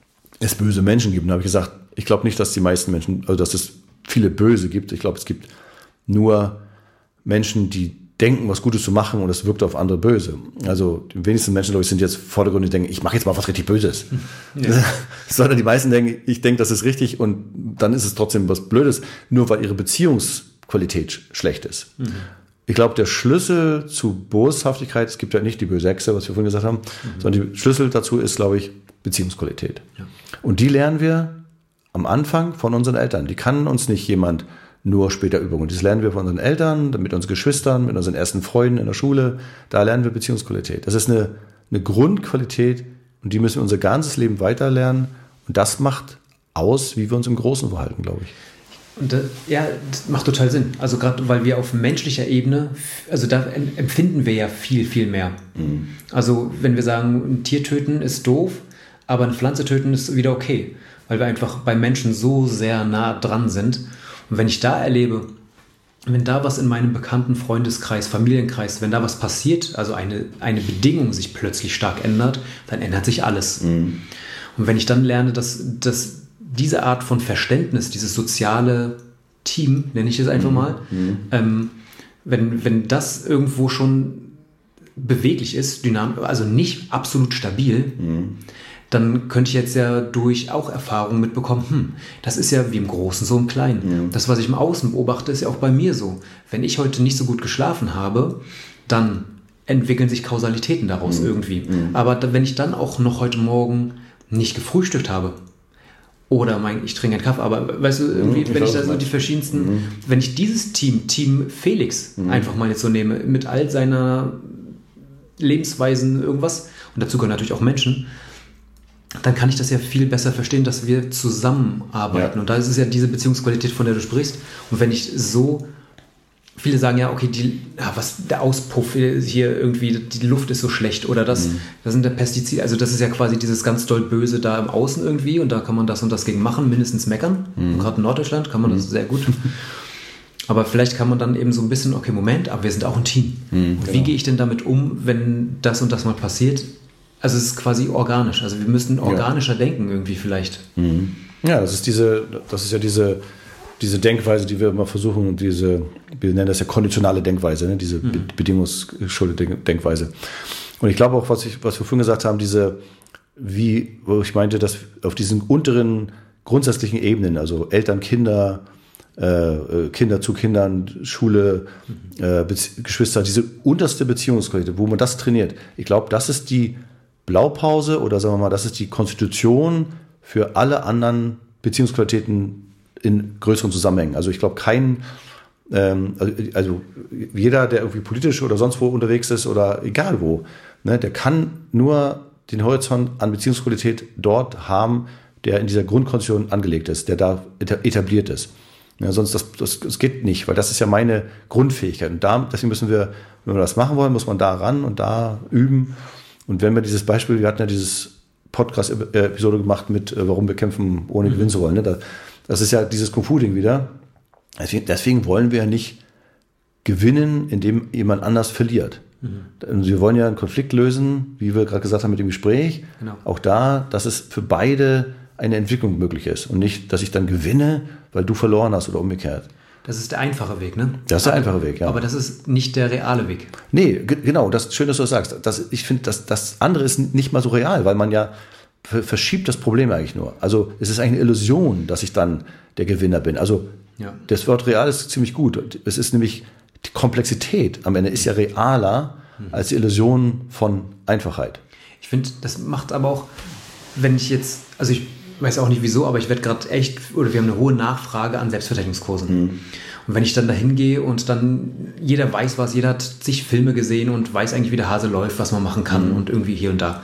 es böse Menschen gibt. Und da habe ich gesagt, ich glaube nicht, dass die meisten Menschen, also dass es viele Böse gibt. Ich glaube, es gibt nur Menschen, die denken, was Gutes zu machen und es wirkt auf andere böse. Also die wenigsten Menschen, glaube ich, sind jetzt vordergründig, die denken, ich mache jetzt mal was richtig Böses. Ja. Sondern die meisten denken, ich denke, das ist richtig und dann ist es trotzdem was Blödes, nur weil ihre Beziehungsqualität schlecht ist. Mhm. Ich glaube, der Schlüssel zu Boshaftigkeit, es gibt ja nicht die böse Hexe, was wir vorhin gesagt haben, mhm. sondern der Schlüssel dazu ist, glaube ich, Beziehungsqualität. Ja. Und die lernen wir am Anfang von unseren Eltern. Die kann uns nicht jemand nur später üben. Und das lernen wir von unseren Eltern, mit unseren Geschwistern, mit unseren ersten Freunden in der Schule. Da lernen wir Beziehungsqualität. Das ist eine, eine Grundqualität und die müssen wir unser ganzes Leben weiter lernen. Und das macht aus, wie wir uns im Großen verhalten, glaube ich. Und äh, ja, das macht total Sinn. Also gerade, weil wir auf menschlicher Ebene, also da empfinden wir ja viel, viel mehr. Mhm. Also wenn wir sagen, ein Tier töten ist doof, aber eine Pflanze töten ist wieder okay. Weil wir einfach bei Menschen so sehr nah dran sind. Und wenn ich da erlebe, wenn da was in meinem bekannten Freundeskreis, Familienkreis, wenn da was passiert, also eine, eine Bedingung sich plötzlich stark ändert, dann ändert sich alles. Mhm. Und wenn ich dann lerne, dass, dass diese Art von Verständnis, dieses soziale Team, nenne ich es einfach mal, mhm. ähm, wenn, wenn das irgendwo schon beweglich ist, dynamisch, also nicht absolut stabil, mhm. dann könnte ich jetzt ja durch auch Erfahrungen mitbekommen, hm, das ist ja wie im Großen so im Kleinen. Ja. Das, was ich im Außen beobachte, ist ja auch bei mir so. Wenn ich heute nicht so gut geschlafen habe, dann entwickeln sich Kausalitäten daraus mhm. irgendwie. Mhm. Aber da, wenn ich dann auch noch heute Morgen nicht gefrühstückt habe, oder mein, ich trinke einen Kaffee, aber weißt du, irgendwie, mhm, wenn ich da so die verschiedensten, mhm. wenn ich dieses Team, Team Felix, mhm. einfach mal jetzt so nehme, mit all seiner Lebensweisen irgendwas, und dazu gehören natürlich auch Menschen, dann kann ich das ja viel besser verstehen, dass wir zusammenarbeiten. Ja. Und da ist es ja diese Beziehungsqualität, von der du sprichst. Und wenn ich so, viele sagen ja, okay, die, ja, was, der Auspuff hier irgendwie, die Luft ist so schlecht oder das, mhm. das sind der Pestizide, also das ist ja quasi dieses ganz doll Böse da im Außen irgendwie und da kann man das und das gegen machen, mindestens meckern. Mhm. Gerade in Norddeutschland kann man mhm. das sehr gut. Aber vielleicht kann man dann eben so ein bisschen, okay, Moment, aber wir sind auch ein Team. Mhm, genau. Wie gehe ich denn damit um, wenn das und das mal passiert? Also es ist quasi organisch. Also wir müssen organischer ja. denken irgendwie vielleicht. Mhm. Ja, das ist diese, das ist ja diese, diese Denkweise, die wir immer versuchen, und diese, wir nennen das ja konditionale Denkweise, ne? Diese mhm. bedingungsgeschuldete Denkweise. Und ich glaube auch, was ich, was wir vorhin gesagt haben, diese, wie, wo ich meinte, dass auf diesen unteren grundsätzlichen Ebenen, also Eltern, Kinder, äh, Kinder zu Kindern, Schule, mhm. äh, Geschwister, diese unterste Beziehungsqualität, wo man das trainiert. Ich glaube, das ist die Blaupause oder sagen wir mal, das ist die Konstitution für alle anderen Beziehungsqualitäten in größeren Zusammenhängen. Also ich glaube, kein, ähm, also jeder, der irgendwie politisch oder sonst wo unterwegs ist oder egal wo, ne, der kann nur den Horizont an Beziehungsqualität dort haben, der in dieser Grundkonstitution angelegt ist, der da etabliert ist. Ja, sonst das, das, das geht nicht, weil das ist ja meine Grundfähigkeit. Und da, deswegen müssen wir, wenn wir das machen wollen, muss man da ran und da üben. Und wenn wir dieses Beispiel, wir hatten ja dieses Podcast-Episode gemacht mit Warum wir kämpfen, ohne mhm. gewinnen zu wollen. Ne? Das ist ja dieses Kung-Fu-Ding wieder. Deswegen, deswegen wollen wir ja nicht gewinnen, indem jemand anders verliert. Mhm. Wir wollen ja einen Konflikt lösen, wie wir gerade gesagt haben mit dem Gespräch. Genau. Auch da, dass es für beide eine Entwicklung möglich ist. Und nicht, dass ich dann gewinne, weil du verloren hast oder umgekehrt. Das ist der einfache Weg, ne? Das ist der einfache Weg, ja. Aber das ist nicht der reale Weg. Nee, g- genau, das ist schön, dass du das sagst. Das, ich finde, das, das andere ist nicht mal so real, weil man ja f- verschiebt das Problem eigentlich nur. Also es ist eigentlich eine Illusion, dass ich dann der Gewinner bin. Also ja. Das Wort real ist ziemlich gut. Es ist nämlich, die Komplexität am Ende ist ja realer mhm. als die Illusion von Einfachheit. Ich finde, das macht aber auch, wenn ich jetzt, also ich weiß auch nicht wieso, aber ich werde gerade echt, oder wir haben eine hohe Nachfrage an Selbstverteidigungskursen. Mhm. Und wenn ich dann da hingehe und dann jeder weiß was, jeder hat zig Filme gesehen und weiß eigentlich, wie der Hase läuft, was man machen kann mhm. und irgendwie hier und da.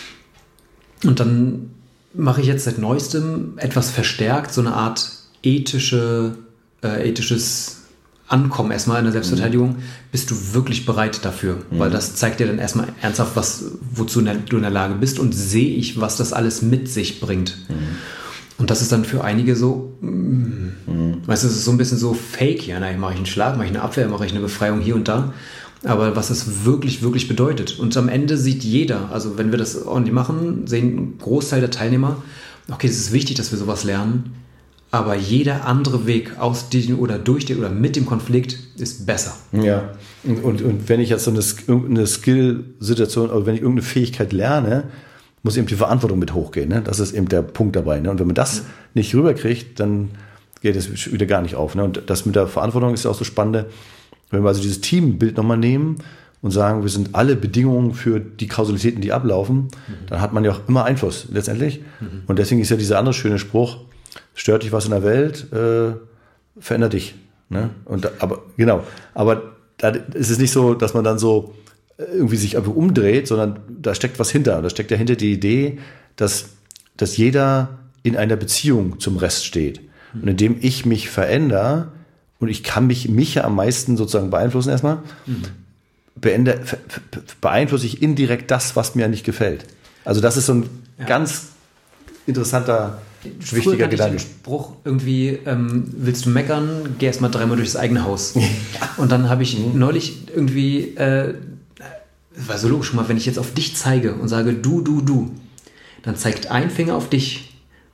Und dann mache ich jetzt seit Neuestem etwas verstärkt, so eine Art ethische, äh, ethisches Ankommen erstmal in der Selbstverteidigung. Mhm. Bist du wirklich bereit dafür? Mhm. Weil das zeigt dir dann erstmal ernsthaft, was, wozu du in der Lage bist, und sehe ich, was das alles mit sich bringt. Mhm. Und das ist dann für einige so, mm, mhm. weißt du, es ist so ein bisschen so fake. Ja, na, mache ich einen Schlag, mache ich eine Abwehr, mache ich eine Befreiung hier und da. Aber was das wirklich, wirklich bedeutet. Und am Ende sieht jeder, also wenn wir das ordentlich machen, sehen ein Großteil der Teilnehmer, okay, es ist wichtig, dass wir sowas lernen, aber jeder andere Weg aus diesem oder durch den oder mit dem Konflikt ist besser. Ja, und, und, und wenn ich jetzt so eine, eine Skill-Situation, oder wenn ich irgendeine Fähigkeit lerne, muss eben die Verantwortung mit hochgehen. Ne? Das ist eben der Punkt dabei. Ne? Und wenn man das ja. nicht rüberkriegt, dann geht es wieder gar nicht auf. Ne? Und das mit der Verantwortung ist ja auch so spannend, wenn wir also dieses Teambild nochmal nehmen und sagen, wir sind alle Bedingungen für die Kausalitäten, die ablaufen, mhm. dann hat man ja auch immer Einfluss letztendlich. Mhm. Und deswegen ist ja dieser andere schöne Spruch, stört dich was in der Welt, äh, verändert dich. Ne? Und da, aber genau, aber da ist es nicht so, dass man dann so irgendwie sich einfach umdreht, sondern da steckt was hinter. Da steckt dahinter die Idee, dass, dass jeder in einer Beziehung zum Rest steht. Und indem ich mich verändere, und ich kann mich, mich ja am meisten sozusagen beeinflussen erstmal, mhm. beende, beeinflusse ich indirekt das, was mir nicht gefällt. Also das ist so ein ja. ganz interessanter, Früher wichtiger hatte Gedanke. Ich den Spruch irgendwie, ähm, willst du meckern, geh erst mal dreimal durchs eigene Haus. Und dann habe ich mhm. neulich irgendwie, äh, war so logisch, schon mal, wenn ich jetzt auf dich zeige und sage, du, du, du, dann zeigt ein Finger auf dich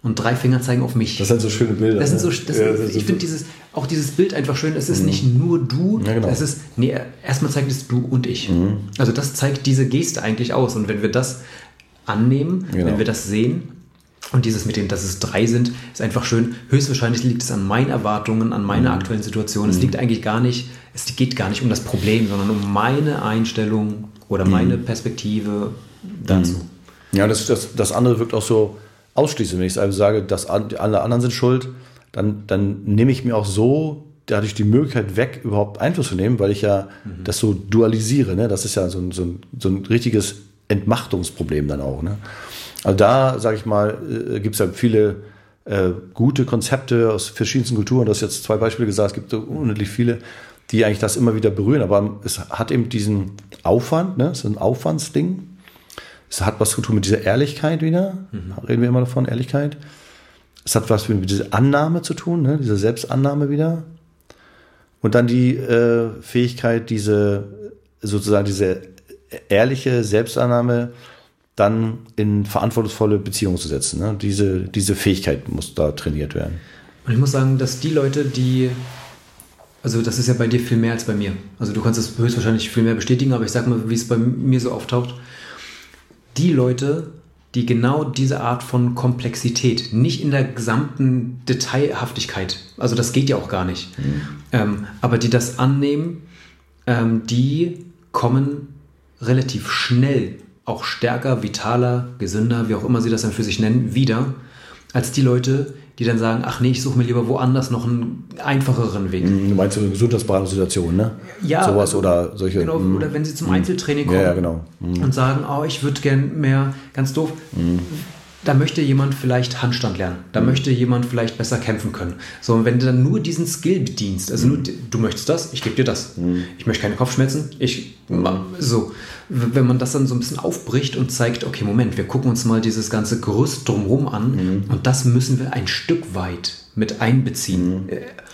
und drei Finger zeigen auf mich. Das sind so schöne Bilder. Das sind so, das, ja, das ich so finde dieses, auch dieses Bild einfach schön. Es ist mhm. nicht nur du, ja, genau. es ist, nee, erstmal zeigt es du und ich. Mhm. Also das zeigt diese Geste eigentlich aus. Und wenn wir das annehmen, genau. wenn wir das sehen, und dieses mit dem, dass es drei sind, ist einfach schön. Höchstwahrscheinlich liegt es an meinen Erwartungen, an meiner mhm. aktuellen Situation. Es liegt eigentlich gar nicht, es geht gar nicht um das Problem, sondern um meine Einstellung oder meine mhm. Perspektive dazu. Ja, das, das, das andere wirkt auch so ausschließend. Wenn ich also sage, dass alle anderen sind schuld, dann, dann nehme ich mir auch so dadurch die Möglichkeit weg, überhaupt Einfluss zu nehmen, weil ich ja mhm. das so dualisiere. Ne? Das ist ja so ein, so ein, so ein richtiges Entmachtungsproblem dann auch. Ne? Also da, sage ich mal, äh, gibt es ja viele äh, gute Konzepte aus verschiedensten Kulturen. Du hast jetzt zwei Beispiele gesagt, es gibt so unendlich viele, die eigentlich das immer wieder berühren. Aber es hat eben diesen Aufwand, ne? Es ist ein Aufwandsding. Es hat was zu tun mit dieser Ehrlichkeit wieder. Mhm. Reden wir immer davon, Ehrlichkeit. Es hat was mit dieser Annahme zu tun, ne? Diese Selbstannahme wieder. Und dann die äh, Fähigkeit, diese sozusagen diese ehrliche Selbstannahme dann in verantwortungsvolle Beziehungen zu setzen. Ne? Diese, diese Fähigkeit muss da trainiert werden. Und ich muss sagen, dass die Leute, die, also das ist ja bei dir viel mehr als bei mir. Also du kannst es höchstwahrscheinlich viel mehr bestätigen, aber ich sag mal, wie es bei mir so auftaucht. Die Leute, die genau diese Art von Komplexität, nicht in der gesamten Detailhaftigkeit, also das geht ja auch gar nicht, mhm. ähm, aber die das annehmen, ähm, die kommen relativ schnell auch stärker, vitaler, gesünder, wie auch immer sie das dann für sich nennen, wieder, als die Leute, die dann sagen, ach nee, ich suche mir lieber woanders noch einen einfacheren Weg. Du meinst so eine Gesundheitsberatungssituation, ne? Ja. Sowas oder solche. Genau, mh. oder wenn sie zum Einzeltraining kommen ja, ja, genau. mhm. und sagen, oh, ich würde gern mehr, ganz doof, mhm. da möchte jemand vielleicht Handstand lernen, da mhm. möchte jemand vielleicht besser kämpfen können. So, und wenn du dann nur diesen Skill bedienst, also nur, du möchtest das, ich gebe dir das. Mhm. Ich möchte keine Kopfschmerzen, ich, so. Wenn man das dann so ein bisschen aufbricht und zeigt, okay, Moment, wir gucken uns mal dieses ganze Gerüst drumherum an mhm. und das müssen wir ein Stück weit mit einbeziehen. Mhm.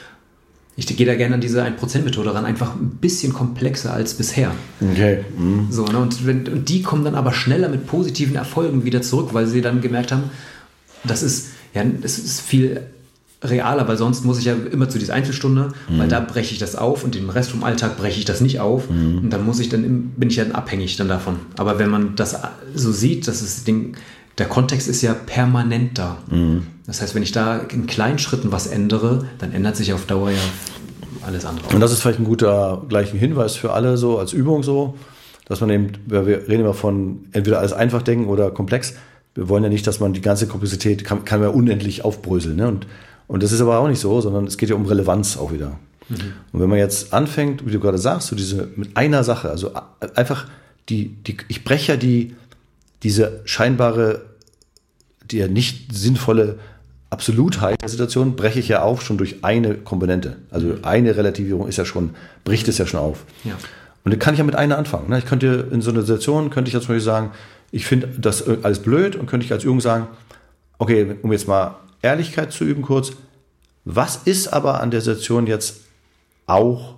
Ich gehe da gerne an diese ein Prozent Methode ran, einfach ein bisschen komplexer als bisher. Okay. Mhm. So, ne, und, wenn, und die kommen dann aber schneller mit positiven Erfolgen wieder zurück, weil sie dann gemerkt haben, das ist, ja, das ist viel realer, weil sonst muss ich ja immer zu dieser Einzelstunde, mhm. weil da breche ich das auf und im Rest vom Alltag breche ich das nicht auf mhm. und dann muss ich dann, bin ich ja dann abhängig dann davon. Aber wenn man das so sieht, dass es Ding, der Kontext ist ja permanent da. Mhm. Das heißt, wenn ich da in kleinen Schritten was ändere, dann ändert sich auf Dauer ja alles andere. Und das ist vielleicht ein guter gleichen Hinweis für alle so als Übung so, dass man eben, wir reden immer von entweder alles einfach denken oder komplex. Wir wollen ja nicht, dass man die ganze Komplexität kann, kann man ja unendlich aufbröseln, ne? Und Und das ist aber auch nicht so, sondern es geht ja um Relevanz auch wieder. Mhm. Und wenn man jetzt anfängt, wie du gerade sagst, so diese mit einer Sache, also einfach die, die ich breche ja die, diese scheinbare, die ja nicht sinnvolle Absolutheit der Situation, breche ich ja auf schon durch eine Komponente. Also eine Relativierung ist ja schon, bricht es ja schon auf. Ja. Und dann kann ich ja mit einer anfangen. Ne? Ich könnte in so einer Situation, könnte ich jetzt zum Beispiel sagen, ich finde das alles blöd und könnte ich als Übung sagen, okay, um jetzt mal Ehrlichkeit zu üben kurz. Was ist aber an der Situation jetzt auch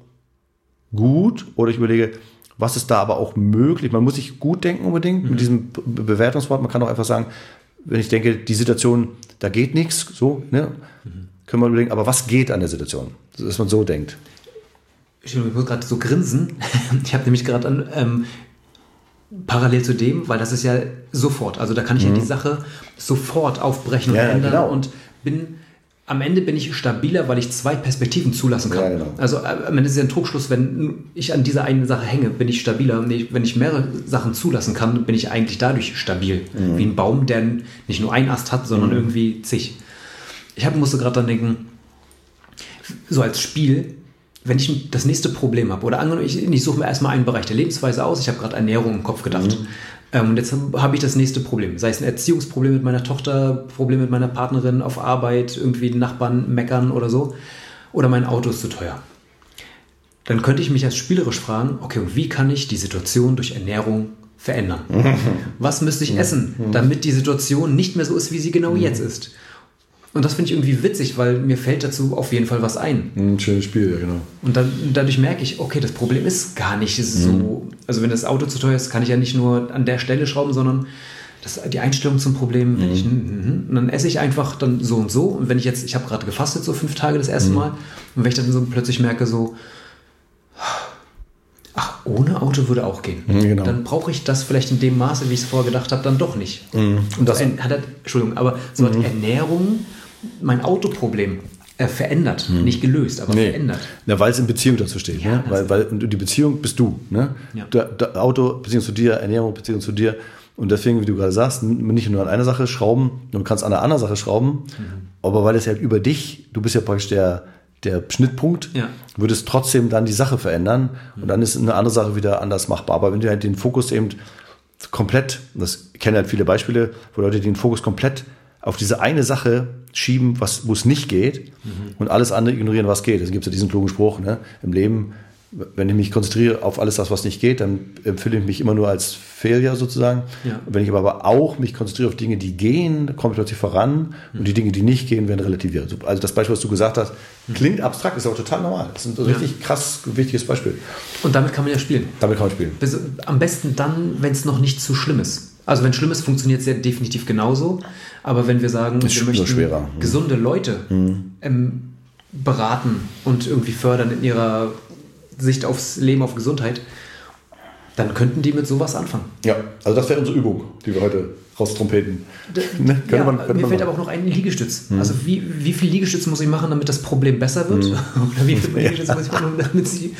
gut? Oder ich überlege, was ist da aber auch möglich? Man muss nicht gut denken unbedingt mhm. mit diesem Be- Bewertungswort. Man kann auch einfach sagen, wenn ich denke, die Situation, da geht nichts, so, ne? Mhm. Können wir überlegen, aber was geht an der Situation? Dass man so denkt. Ich muss gerade so grinsen. Ich habe nämlich gerade an... Ähm, parallel zu dem, weil das ist ja sofort, also da kann ich mhm. ja die Sache sofort aufbrechen und ja, ändern genau. und bin, am Ende bin ich stabiler, weil ich zwei Perspektiven zulassen kann. Ja, genau. Also am Ende ist es ja ein Trugschluss, wenn ich an dieser einen Sache hänge, bin ich stabiler. Wenn ich mehrere Sachen zulassen kann, bin ich eigentlich dadurch stabil. Mhm. Wie ein Baum, der nicht nur einen Ast hat, sondern mhm. irgendwie zig. Ich hab, musste gerade dann denken, so als Spiel, wenn ich das nächste Problem habe, oder angenommen, ich, ich suche mir erstmal einen Bereich der Lebensweise aus, ich habe gerade Ernährung im Kopf gedacht. Mhm. Ähm, und jetzt habe hab ich das nächste Problem. Sei es ein Erziehungsproblem mit meiner Tochter, Problem mit meiner Partnerin auf Arbeit, irgendwie Nachbarn meckern oder so. Oder mein Auto ist zu teuer. Dann könnte ich mich als spielerisch fragen, okay, und wie kann ich die Situation durch Ernährung verändern? Mhm. Was müsste ich essen, damit die Situation nicht mehr so ist, wie sie genau mhm. jetzt ist? Und das finde ich irgendwie witzig, weil mir fällt dazu auf jeden Fall was ein. Ein schönes Spiel, ja, genau. Und dann, dadurch merke ich, okay, das Problem ist gar nicht so, mhm. also wenn das Auto zu teuer ist, kann ich ja nicht nur an der Stelle schrauben, sondern das, die Einstellung zum Problem, wenn mhm. ich, und dann esse ich einfach dann so und so. Und wenn ich jetzt, ich habe gerade gefastet, so fünf Tage das erste mhm. Mal, und wenn ich dann so plötzlich merke, so, ach, ohne Auto würde auch gehen. Mhm, genau. Dann brauche ich das vielleicht in dem Maße, wie ich es vorher gedacht habe, dann doch nicht. Mhm. Und das hat, hat, Entschuldigung, aber so mhm. hat Ernährung mein Autoproblem äh, verändert, mhm. nicht gelöst, aber nee. verändert. Ja, weil es in Beziehung dazu steht. Ja, ne? weil, weil die Beziehung bist du. Ne? Ja. Der, der Auto, Beziehung zu dir, Ernährung, Beziehung zu dir. Und deswegen, wie du gerade sagst, nicht nur an einer Sache schrauben, du kannst an einer anderen Sache schrauben, mhm. aber weil es ja über dich, du bist ja praktisch der, der Schnittpunkt, ja. würde es trotzdem dann die Sache verändern mhm. und dann ist eine andere Sache wieder anders machbar. Aber wenn du halt den Fokus eben komplett, das kennen halt viele Beispiele, wo Leute den Fokus komplett auf diese eine Sache schieben, was, wo es nicht geht mhm. und alles andere ignorieren, was geht. Es gibt ja diesen klugen Spruch, ne? Im Leben, wenn ich mich konzentriere auf alles das, was nicht geht, dann empfinde ich mich immer nur als Failure sozusagen. Ja. Und wenn ich aber auch mich konzentriere auf Dinge, die gehen, komme ich plötzlich voran mhm. und die Dinge, die nicht gehen, werden relativiert. Also das Beispiel, was du gesagt hast, klingt abstrakt, ist aber total normal. Das ist ein richtig ja. krass wichtiges Beispiel. Und damit kann man ja spielen. Damit kann man spielen. Bis, am besten dann, wenn es noch nicht zu schlimm ist. Also wenn schlimm ist, funktioniert es ja definitiv genauso. Aber wenn wir sagen, ist wir möchten schwerer. gesunde Leute mhm. ähm, beraten und irgendwie fördern in ihrer Sicht aufs Leben, auf Gesundheit, dann könnten die mit sowas anfangen. Ja, also das wäre unsere Übung, die wir heute raustrumpeten. Ne? Ja, man, mir fällt aber auch noch ein Liegestütz. Mhm. Also wie, wie viel Liegestütz muss ich machen, damit das Problem besser wird? Mhm. Oder wie viel Liegestütz ja. muss ich machen, damit sie...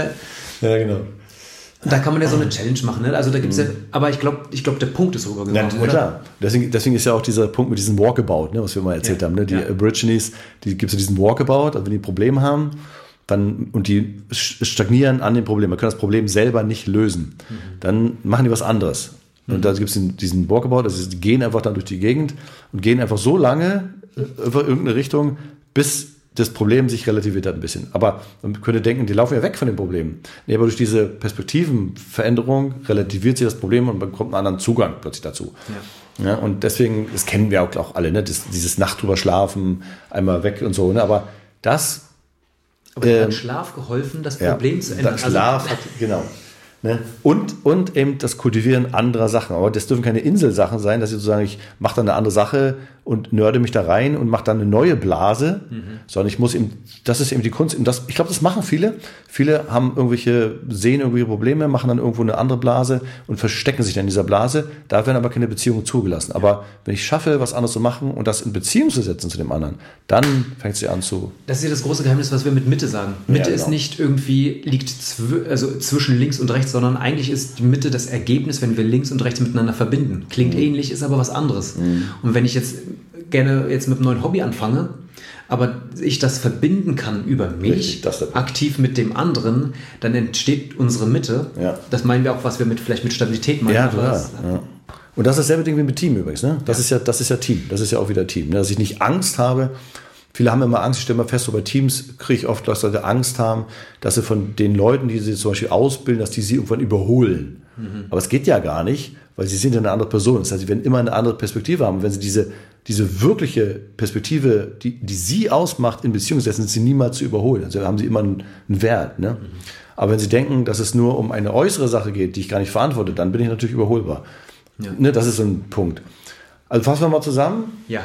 Äh, ja, genau. Da kann man ja so eine Challenge machen, ne? Also da gibt's mhm. ja, aber ich glaube, ich glaube, der Punkt ist rübergekommen. Ja, klar. Deswegen, deswegen ist ja auch dieser Punkt mit diesem Walkabout, ne, was wir mal erzählt ja. haben. Ne? Die ja. Aborigines, die gibt es ja diesen Walkabout, also wenn die Probleme haben, dann, und die stagnieren an dem Problem, man kann das Problem selber nicht lösen, mhm. dann machen die was anderes. Mhm. Und da gibt es diesen, diesen Walkabout, also die gehen einfach dann durch die Gegend und gehen einfach so lange über irgendeine Richtung, bis das Problem sich relativiert hat ein bisschen. Aber man könnte denken, die laufen ja weg von dem Problem. Nee, aber durch diese Perspektivenveränderung relativiert sich das Problem und man bekommt einen anderen Zugang plötzlich dazu. Ja. Ja, und deswegen, das kennen wir auch, auch alle, ne? das, dieses Nacht drüber schlafen, einmal weg und so. Ne? Aber das... Aber ähm, hat Schlaf geholfen, das Problem ja, zu ändern? Schlaf also, hat, genau. Ne? Und, und eben das Kultivieren anderer Sachen. Aber das dürfen keine Inselsachen sein, dass ich sozusagen, ich mache dann eine andere Sache und nörde mich da rein und mache dann eine neue Blase, mhm. sondern ich muss eben, das ist eben die Kunst. Das, ich glaube, das machen viele. Viele haben irgendwelche, sehen irgendwelche Probleme, machen dann irgendwo eine andere Blase und verstecken sich dann in dieser Blase. Da werden aber keine Beziehungen zugelassen. Aber wenn ich schaffe, was anderes zu machen und das in Beziehung zu setzen zu dem anderen, dann fängt sie an zu... Das ist ja das große Geheimnis, was wir mit Mitte sagen. Mitte ja, genau. ist nicht irgendwie, liegt zw- also zwischen links und rechts, sondern eigentlich ist die Mitte das Ergebnis, wenn wir links und rechts miteinander verbinden. Klingt mhm. ähnlich, ist aber was anderes. Mhm. Und wenn ich jetzt gerne jetzt mit einem neuen Hobby anfange, aber ich das verbinden kann über mich, Richtig, aktiv mit dem anderen, dann entsteht unsere Mitte. Ja. Das meinen wir auch, was wir mit vielleicht mit Stabilität meinen. Ja, klar. Ja. Und das ist dasselbe Ding wie mit Team übrigens. Ne? Das, ja. ist ja, das ist ja Team. Das ist ja auch wieder Team. Ne? Dass ich nicht Angst habe. Viele haben immer Angst. Ich stelle mal fest, so bei Teams kriege ich oft, dass Leute Angst haben, dass sie von den Leuten, die sie zum Beispiel ausbilden, dass die sie irgendwann überholen. Mhm. Aber es geht ja gar nicht, weil sie sind ja eine andere Person. Das heißt, sie werden immer eine andere Perspektive haben. Und wenn sie diese, diese wirkliche Perspektive, die, die sie ausmacht, in Beziehung setzen, sind sie niemals zu überholen. Also haben sie immer einen, einen Wert. Ne? Mhm. Aber wenn sie denken, dass es nur um eine äußere Sache geht, die ich gar nicht verantworte, dann bin ich natürlich überholbar. Ja. Ne, das ist so ein Punkt. Also fassen wir mal zusammen. Ja.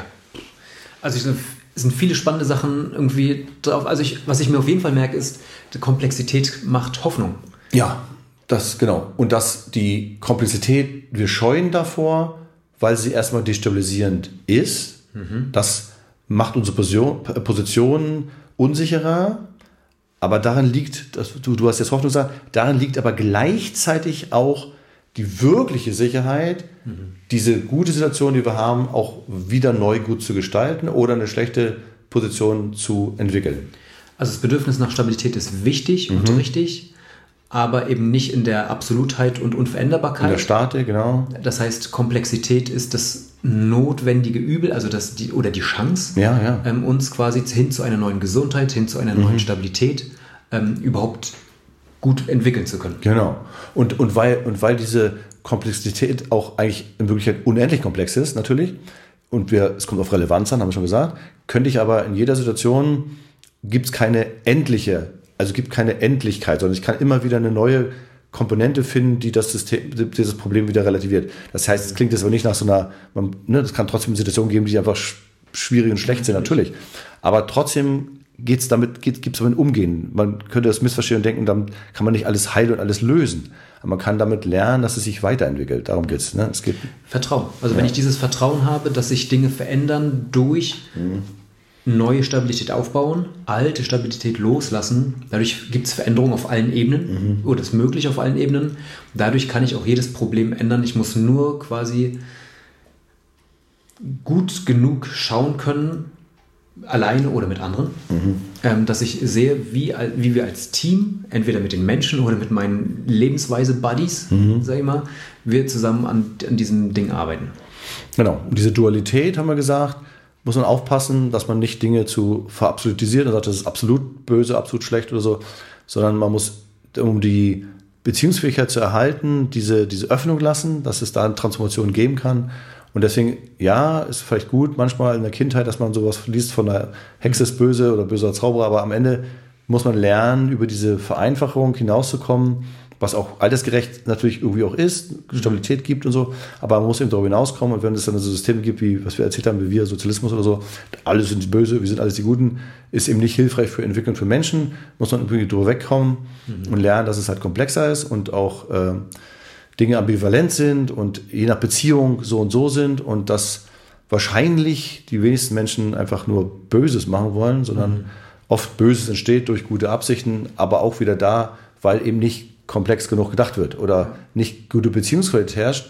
Also ich, es sind viele spannende Sachen irgendwie drauf. Also ich, was ich mir auf jeden Fall merke, ist, die Komplexität macht Hoffnung. Ja, das genau. Und dass die Komplexität, wir scheuen davor, weil sie erstmal destabilisierend ist. Mhm. Das macht unsere Position, Position unsicherer. Aber darin liegt, das, du, du hast jetzt Hoffnung gesagt, darin liegt aber gleichzeitig auch die wirkliche Sicherheit, mhm. diese gute Situation, die wir haben, auch wieder neu gut zu gestalten oder eine schlechte Position zu entwickeln. Also das Bedürfnis nach Stabilität ist wichtig mhm. und richtig, aber eben nicht in der Absolutheit und Unveränderbarkeit. In der Statik, genau. Das heißt, Komplexität ist das notwendige Übel, also das die, oder die Chance, ja, ja. Ähm, uns quasi hin zu einer neuen Gesundheit, hin zu einer mhm. neuen Stabilität ähm, überhaupt gut entwickeln zu können. Genau. Und, und, weil, und weil diese Komplexität auch eigentlich in Wirklichkeit unendlich komplex ist, natürlich, und wir, es kommt auf Relevanz an, haben wir schon gesagt, könnte ich aber in jeder Situation, gibt es keine endliche, also gibt keine Endlichkeit, sondern ich kann immer wieder eine neue Komponente finden, die das System, dieses Problem wieder relativiert. Das heißt, es klingt jetzt aber nicht nach so einer, man, ne, das kann trotzdem Situationen geben, die einfach sch- schwierig und schlecht sind, natürlich. Aber trotzdem geht's damit, geht, gibt's damit umgehen. Man könnte das missverstehen und denken, damit kann man nicht alles heilen und alles lösen. Aber man kann damit lernen, dass es sich weiterentwickelt. Darum geht's. Ne? Es geht Vertrauen. Also ja. wenn ich dieses Vertrauen habe, dass sich Dinge verändern durch mhm. neue Stabilität aufbauen, alte Stabilität loslassen. Dadurch gibt es Veränderungen auf allen Ebenen mhm. oder ist möglich auf allen Ebenen. Dadurch kann ich auch jedes Problem ändern. Ich muss nur quasi gut genug schauen können, alleine oder mit anderen, mhm. ähm, dass ich sehe, wie, wie wir als Team, entweder mit den Menschen oder mit meinen Lebensweise-Buddies, mhm. sag ich mal, wir zusammen an, an diesem Ding arbeiten. Genau. Und diese Dualität, haben wir gesagt, muss man aufpassen, dass man nicht Dinge zu verabsolutisiert und sagt, das ist absolut böse, absolut schlecht oder so, sondern man muss, um die Beziehungsfähigkeit zu erhalten, diese, diese Öffnung lassen, dass es da eine Transformation geben kann. Und deswegen, ja, ist vielleicht gut manchmal in der Kindheit, dass man sowas liest von einer Hexe ist böse oder böser Zauberer, aber am Ende muss man lernen, über diese Vereinfachung hinauszukommen, was auch altersgerecht natürlich irgendwie auch ist, Stabilität gibt und so, aber man muss eben darüber hinauskommen. Und wenn es dann so Systeme gibt, wie was wir erzählt haben, wie wir, Sozialismus oder so, alle sind die Böse, wir sind alles die Guten, ist eben nicht hilfreich für Entwicklung für Menschen, muss man irgendwie drüber wegkommen mhm. und lernen, dass es halt komplexer ist und auch äh, Dinge ambivalent sind und je nach Beziehung so und so sind und dass wahrscheinlich die wenigsten Menschen einfach nur Böses machen wollen, sondern mhm. oft Böses entsteht durch gute Absichten, aber auch wieder da, weil eben nicht komplex genug gedacht wird oder nicht gute Beziehungsqualität herrscht.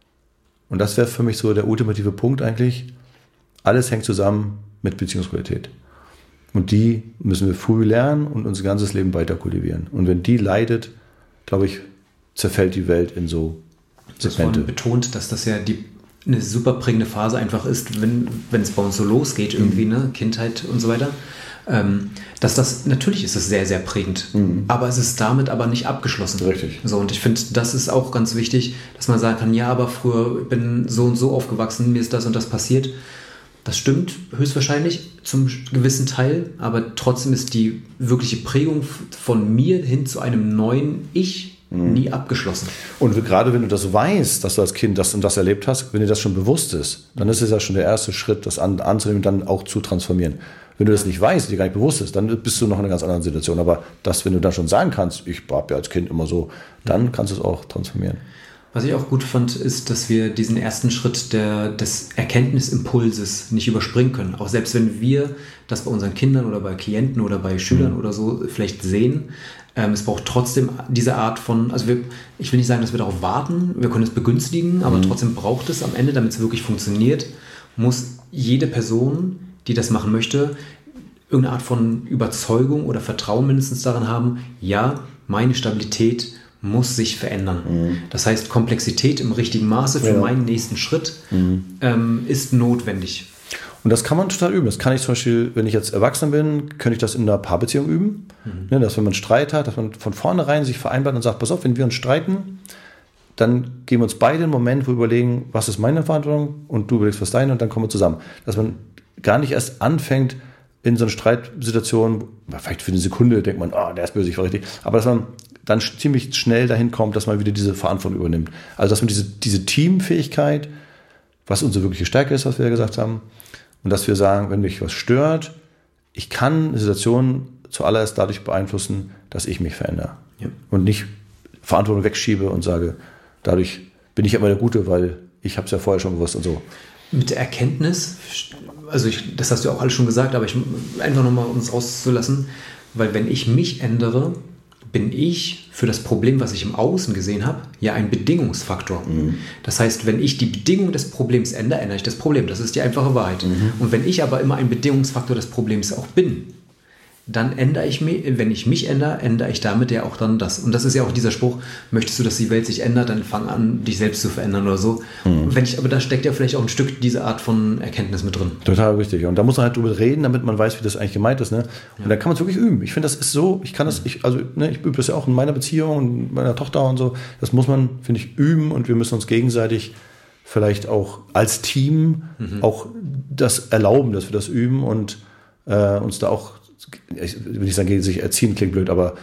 Und das wäre für mich so der ultimative Punkt eigentlich. Alles hängt zusammen mit Beziehungsqualität. Und die müssen wir früh lernen und unser ganzes Leben weiter kultivieren. Und wenn die leidet, glaube ich, zerfällt die Welt in so Segmente. Das betont, dass das ja die, eine super prägende Phase einfach ist, wenn, wenn es bei uns so losgeht, irgendwie, mhm. ne, Kindheit und so weiter. Ähm, dass das, natürlich ist es sehr, sehr prägend, mhm. aber es ist damit aber nicht abgeschlossen. Richtig. So, und ich finde, das ist auch ganz wichtig, dass man sagen kann, ja, aber früher bin so und so aufgewachsen, mir ist das und das passiert. Das stimmt höchstwahrscheinlich zum gewissen Teil, aber trotzdem ist die wirkliche Prägung von mir hin zu einem neuen Ich nie abgeschlossen. Und gerade wenn du das weißt, dass du als Kind das und das erlebt hast, wenn dir das schon bewusst ist, dann ist es ja schon der erste Schritt, das an, anzunehmen und dann auch zu transformieren. Wenn du das nicht weißt, dir gar nicht bewusst ist, dann bist du noch in einer ganz anderen Situation. Aber das, wenn du dann schon sagen kannst, ich war ja als Kind immer so, dann kannst du es auch transformieren. Was ich auch gut fand, ist, dass wir diesen ersten Schritt der, des Erkenntnisimpulses nicht überspringen können. Auch selbst wenn wir das bei unseren Kindern oder bei Klienten oder bei Schülern mhm. oder so vielleicht sehen, ähm, es braucht trotzdem diese Art von, also wir, ich will nicht sagen, dass wir darauf warten, wir können es begünstigen, aber mhm. trotzdem braucht es am Ende, damit es wirklich funktioniert, muss jede Person, die das machen möchte, irgendeine Art von Überzeugung oder Vertrauen mindestens daran haben, ja, meine Stabilität muss sich verändern. Mhm. Das heißt, Komplexität im richtigen Maße für ja. meinen nächsten Schritt mhm. ähm, ist notwendig. Und das kann man total üben. Das kann ich zum Beispiel, wenn ich jetzt erwachsen bin, könnte ich das in einer Paarbeziehung üben. Mhm. Ne, dass wenn man Streit hat, dass man von vornherein sich vereinbart und sagt, pass auf, wenn wir uns streiten, dann geben wir uns beide einen Moment, wo wir überlegen, was ist meine Verantwortung und du überlegst, was deine und dann kommen wir zusammen. Dass man gar nicht erst anfängt, in so einer Streitsituation, vielleicht für eine Sekunde denkt man, oh, der ist böse, ich war richtig, aber dass man dann ziemlich schnell dahin kommt, dass man wieder diese Verantwortung übernimmt. Also dass man diese, diese Teamfähigkeit, was unsere wirkliche Stärke ist, was wir ja gesagt haben, und dass wir sagen, wenn mich was stört, ich kann eine Situation zuallererst dadurch beeinflussen, dass ich mich verändere. Ja. Und nicht Verantwortung wegschiebe und sage, dadurch bin ich immer der Gute, weil ich habe es ja vorher schon gewusst und so. Mit der Erkenntnis, also ich, das hast du auch alles schon gesagt, aber ich einfach nochmal, um es rauszulassen, weil wenn ich mich ändere, bin ich für das Problem, was ich im Außen gesehen habe, ja ein Bedingungsfaktor. Mhm. Das heißt, wenn ich die Bedingung des Problems ändere, ändere ich das Problem. Das ist die einfache Wahrheit. Mhm. Und wenn ich aber immer ein Bedingungsfaktor des Problems auch bin, dann ändere ich mich, wenn ich mich ändere, ändere ich damit ja auch dann das. Und das ist ja auch dieser Spruch, möchtest du, dass die Welt sich ändert, dann fang an, dich selbst zu verändern oder so. Mhm. Wenn ich, aber da steckt ja vielleicht auch ein Stück diese Art von Erkenntnis mit drin. Total richtig. Und da muss man halt drüber reden, damit man weiß, wie das eigentlich gemeint ist. Ne? Und ja. dann kann man es wirklich üben. Ich finde, das ist so, ich kann das, ich, also ne, ich übe das ja auch in meiner Beziehung und meiner Tochter und so. Das muss man, finde ich, üben und wir müssen uns gegenseitig vielleicht auch als Team mhm. auch das erlauben, dass wir das üben und äh, uns da auch, ich will nicht sagen, sich erziehen klingt blöd, aber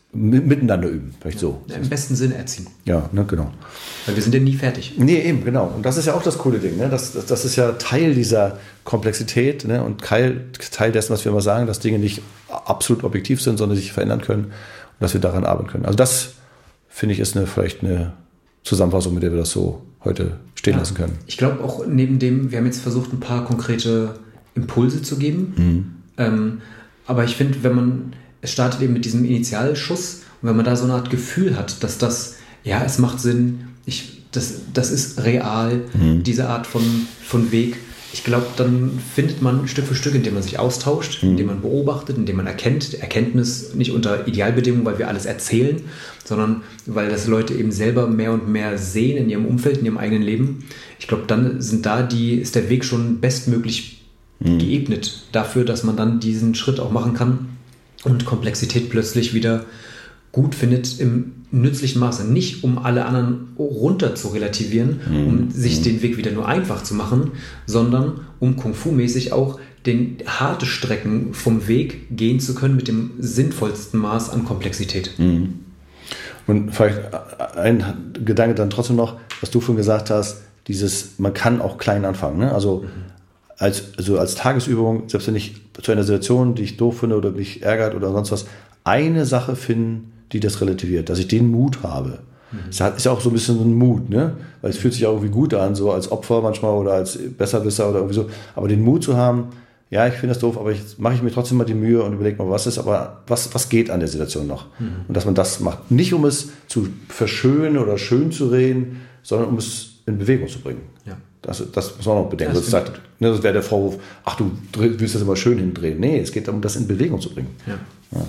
miteinander üben, vielleicht so. Ja, im besten Sinne erziehen. Ja, ne, genau. Weil wir sind ja nie fertig. Nee, eben, genau. Und das ist ja auch das coole Ding. Ne? Das, das, das ist ja Teil dieser Komplexität, ne? Und Teil, Teil dessen, was wir immer sagen, dass Dinge nicht absolut objektiv sind, sondern sich verändern können und dass wir daran arbeiten können. Also das, finde ich, ist eine, vielleicht eine Zusammenfassung, mit der wir das so heute stehen ja. lassen können. Ich glaube auch neben dem, wir haben jetzt versucht, ein paar konkrete Impulse zu geben. Mhm. Ähm, aber ich finde, wenn man, es startet eben mit diesem Initialschuss und wenn man da so eine Art Gefühl hat, dass das, ja, es macht Sinn, ich, das, das ist real, mhm. diese Art von, von Weg. Ich glaube, dann findet man Stück für Stück, indem man sich austauscht, mhm. indem man beobachtet, indem man erkennt. Erkenntnis nicht unter Idealbedingungen, weil wir alles erzählen, sondern weil das Leute eben selber mehr und mehr sehen in ihrem Umfeld, in ihrem eigenen Leben. Ich glaube, dann sind da die, ist der Weg schon bestmöglich mhm. geebnet dafür, dass man dann diesen Schritt auch machen kann und Komplexität plötzlich wieder gut findet im nützlichen Maße. Nicht, um alle anderen runter zu relativieren, mhm. um sich den Weg wieder nur einfach zu machen, sondern um Kung-Fu-mäßig auch den harte Strecken vom Weg gehen zu können mit dem sinnvollsten Maß an Komplexität. Mhm. Und vielleicht ein Gedanke dann trotzdem noch, was du vorhin gesagt hast, dieses, man kann auch klein anfangen. Ne? Also, mhm. als, also als Tagesübung, selbst wenn ich zu einer Situation, die ich doof finde oder mich ärgert oder sonst was, eine Sache finden, die das relativiert, dass ich den Mut habe. Mhm. Es ist ja auch so ein bisschen ein Mut, ne? Weil es fühlt sich auch irgendwie gut an, so als Opfer manchmal oder als Besserwisser oder irgendwie so. Aber den Mut zu haben, ja, ich finde das doof, aber jetzt mache ich mir trotzdem mal die Mühe und überlege mal, was ist, aber was, was geht an der Situation noch? Mhm. Und dass man das macht. Nicht, um es zu verschönen oder schön zu reden, sondern um es in Bewegung zu bringen. Ja. Das, das muss man auch bedenken. Das, das, ne, das wäre der Vorwurf, ach, du willst das immer schön hindrehen. Nee, es geht darum, das in Bewegung zu bringen. Ja. Ja.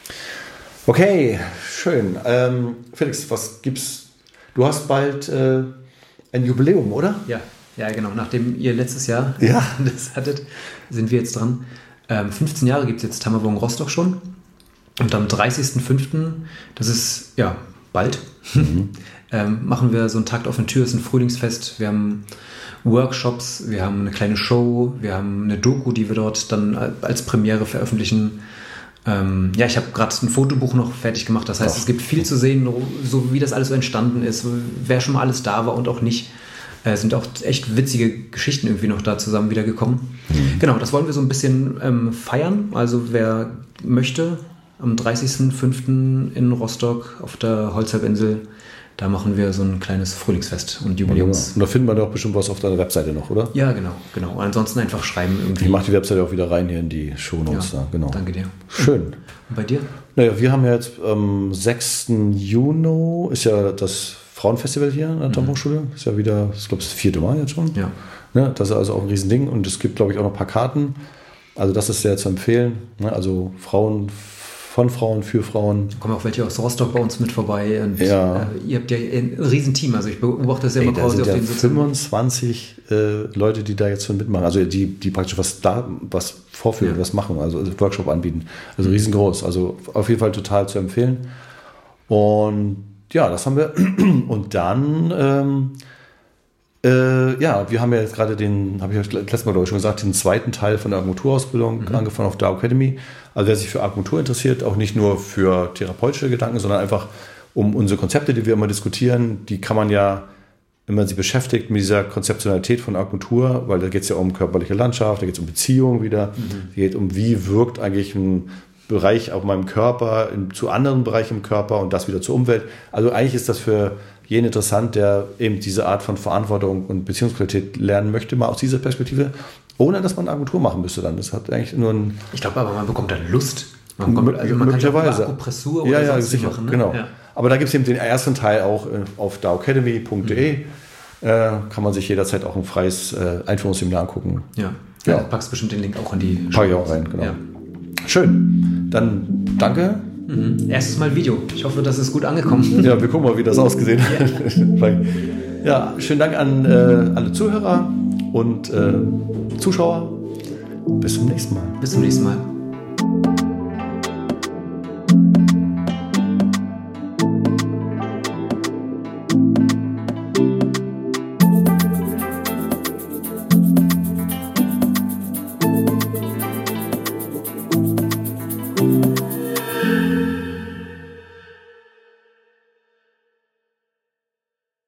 Okay, schön. Ähm, Felix, was gibt's? Du hast bald äh, ein Jubiläum, oder? Ja, ja, genau. Nachdem ihr letztes Jahr ja. das hattet, sind wir jetzt dran. Ähm, fünfzehn Jahre gibt es jetzt Tammerwogen Rostock schon. Und am dreißigsten fünften, das ist ja bald, mhm. ähm, machen wir so einen Takt auf den Tür, das ist ein Frühlingsfest. Wir haben Workshops, wir haben eine kleine Show, wir haben eine Doku, die wir dort dann als Premiere veröffentlichen. Ähm, ja, ich habe gerade ein Fotobuch noch fertig gemacht. Das heißt, Ach. es gibt viel zu sehen, so wie das alles so entstanden ist, wer schon mal alles da war und auch nicht. Es äh, sind auch echt witzige Geschichten irgendwie noch da zusammen wiedergekommen. Mhm. Genau, das wollen wir so ein bisschen ähm, feiern. Also wer möchte, am dreißigsten fünften in Rostock auf der Holzhalbinsel, da machen wir so ein kleines Frühlingsfest und Jubiläums. Und da findet man doch bestimmt was auf deiner Webseite noch, oder? Ja, genau, genau. Und ansonsten einfach schreiben irgendwie. Ich mache die Webseite auch wieder rein hier in die Shownotes. Ja, da. Genau. Danke dir. Schön. Und bei dir? Naja, wir haben ja jetzt am sechsten Juni ist ja das Frauenfestival hier an der Tom-Hochschule. Ist ja wieder, ich glaube, das vierte Mal jetzt schon. Ja. Ne, das ist also auch ein Riesending. Und es gibt, glaube ich, auch noch ein paar Karten. Also das ist sehr zu empfehlen. Ne? Also Frauen... von Frauen, für Frauen. Da kommen auch welche aus Rostock bei uns mit vorbei. Und ja. äh, ihr habt ja ein Riesenteam. Also ich beobachte das ja immer quasi auf ja den Sitzungen. fünfundzwanzig äh, Leute, die da jetzt schon mitmachen. Also die, die praktisch was da, was vorführen, ja. was machen, also Workshop anbieten. Also riesengroß. Also auf jeden Fall total zu empfehlen. Und ja, das haben wir. Und dann ähm, Äh, ja, wir haben ja jetzt gerade den, habe ich euch letztes Mal, glaube ich, schon gesagt, den zweiten Teil von der Akupunkturausbildung mhm. angefangen auf der Academy. Also wer sich für Akupunktur interessiert, auch nicht nur für therapeutische Gedanken, sondern einfach um unsere Konzepte, die wir immer diskutieren, die kann man ja, wenn man sich beschäftigt mit dieser Konzeptionalität von Akupunktur, weil da geht es ja um körperliche Landschaft, da geht es um Beziehungen wieder, mhm. geht um, wie wirkt eigentlich ein Bereich auf meinem Körper in, zu anderen Bereichen im Körper und das wieder zur Umwelt. Also eigentlich ist das für jeden interessant, der eben diese Art von Verantwortung und Beziehungsqualität lernen möchte, mal aus dieser Perspektive, ohne dass man Akupunktur machen müsste dann. Das hat eigentlich nur ein... Ich glaube aber, man bekommt dann Lust. Man bekommt, also man möglicherweise. Kann Akupressur oder ja, ja, sonst sicher, machen. Ne? Genau. Ja. Aber da gibt es eben den ersten Teil auch auf daoacademy punkt de. Mhm. Äh, kann man sich jederzeit auch ein freies äh, Einführungsseminar angucken. Ja. ja, ja. Du packst bestimmt den Link auch in die Pack ich auch rein, genau. Ja. Schön. Dann danke. Mhm. Erstes Mal Video. Ich hoffe, das ist gut angekommen. Ja, wir gucken mal, wie das ausgesehen hat. Ja, schönen Dank an äh, alle Zuhörer und äh, Zuschauer. Bis zum nächsten Mal. Bis zum nächsten Mal.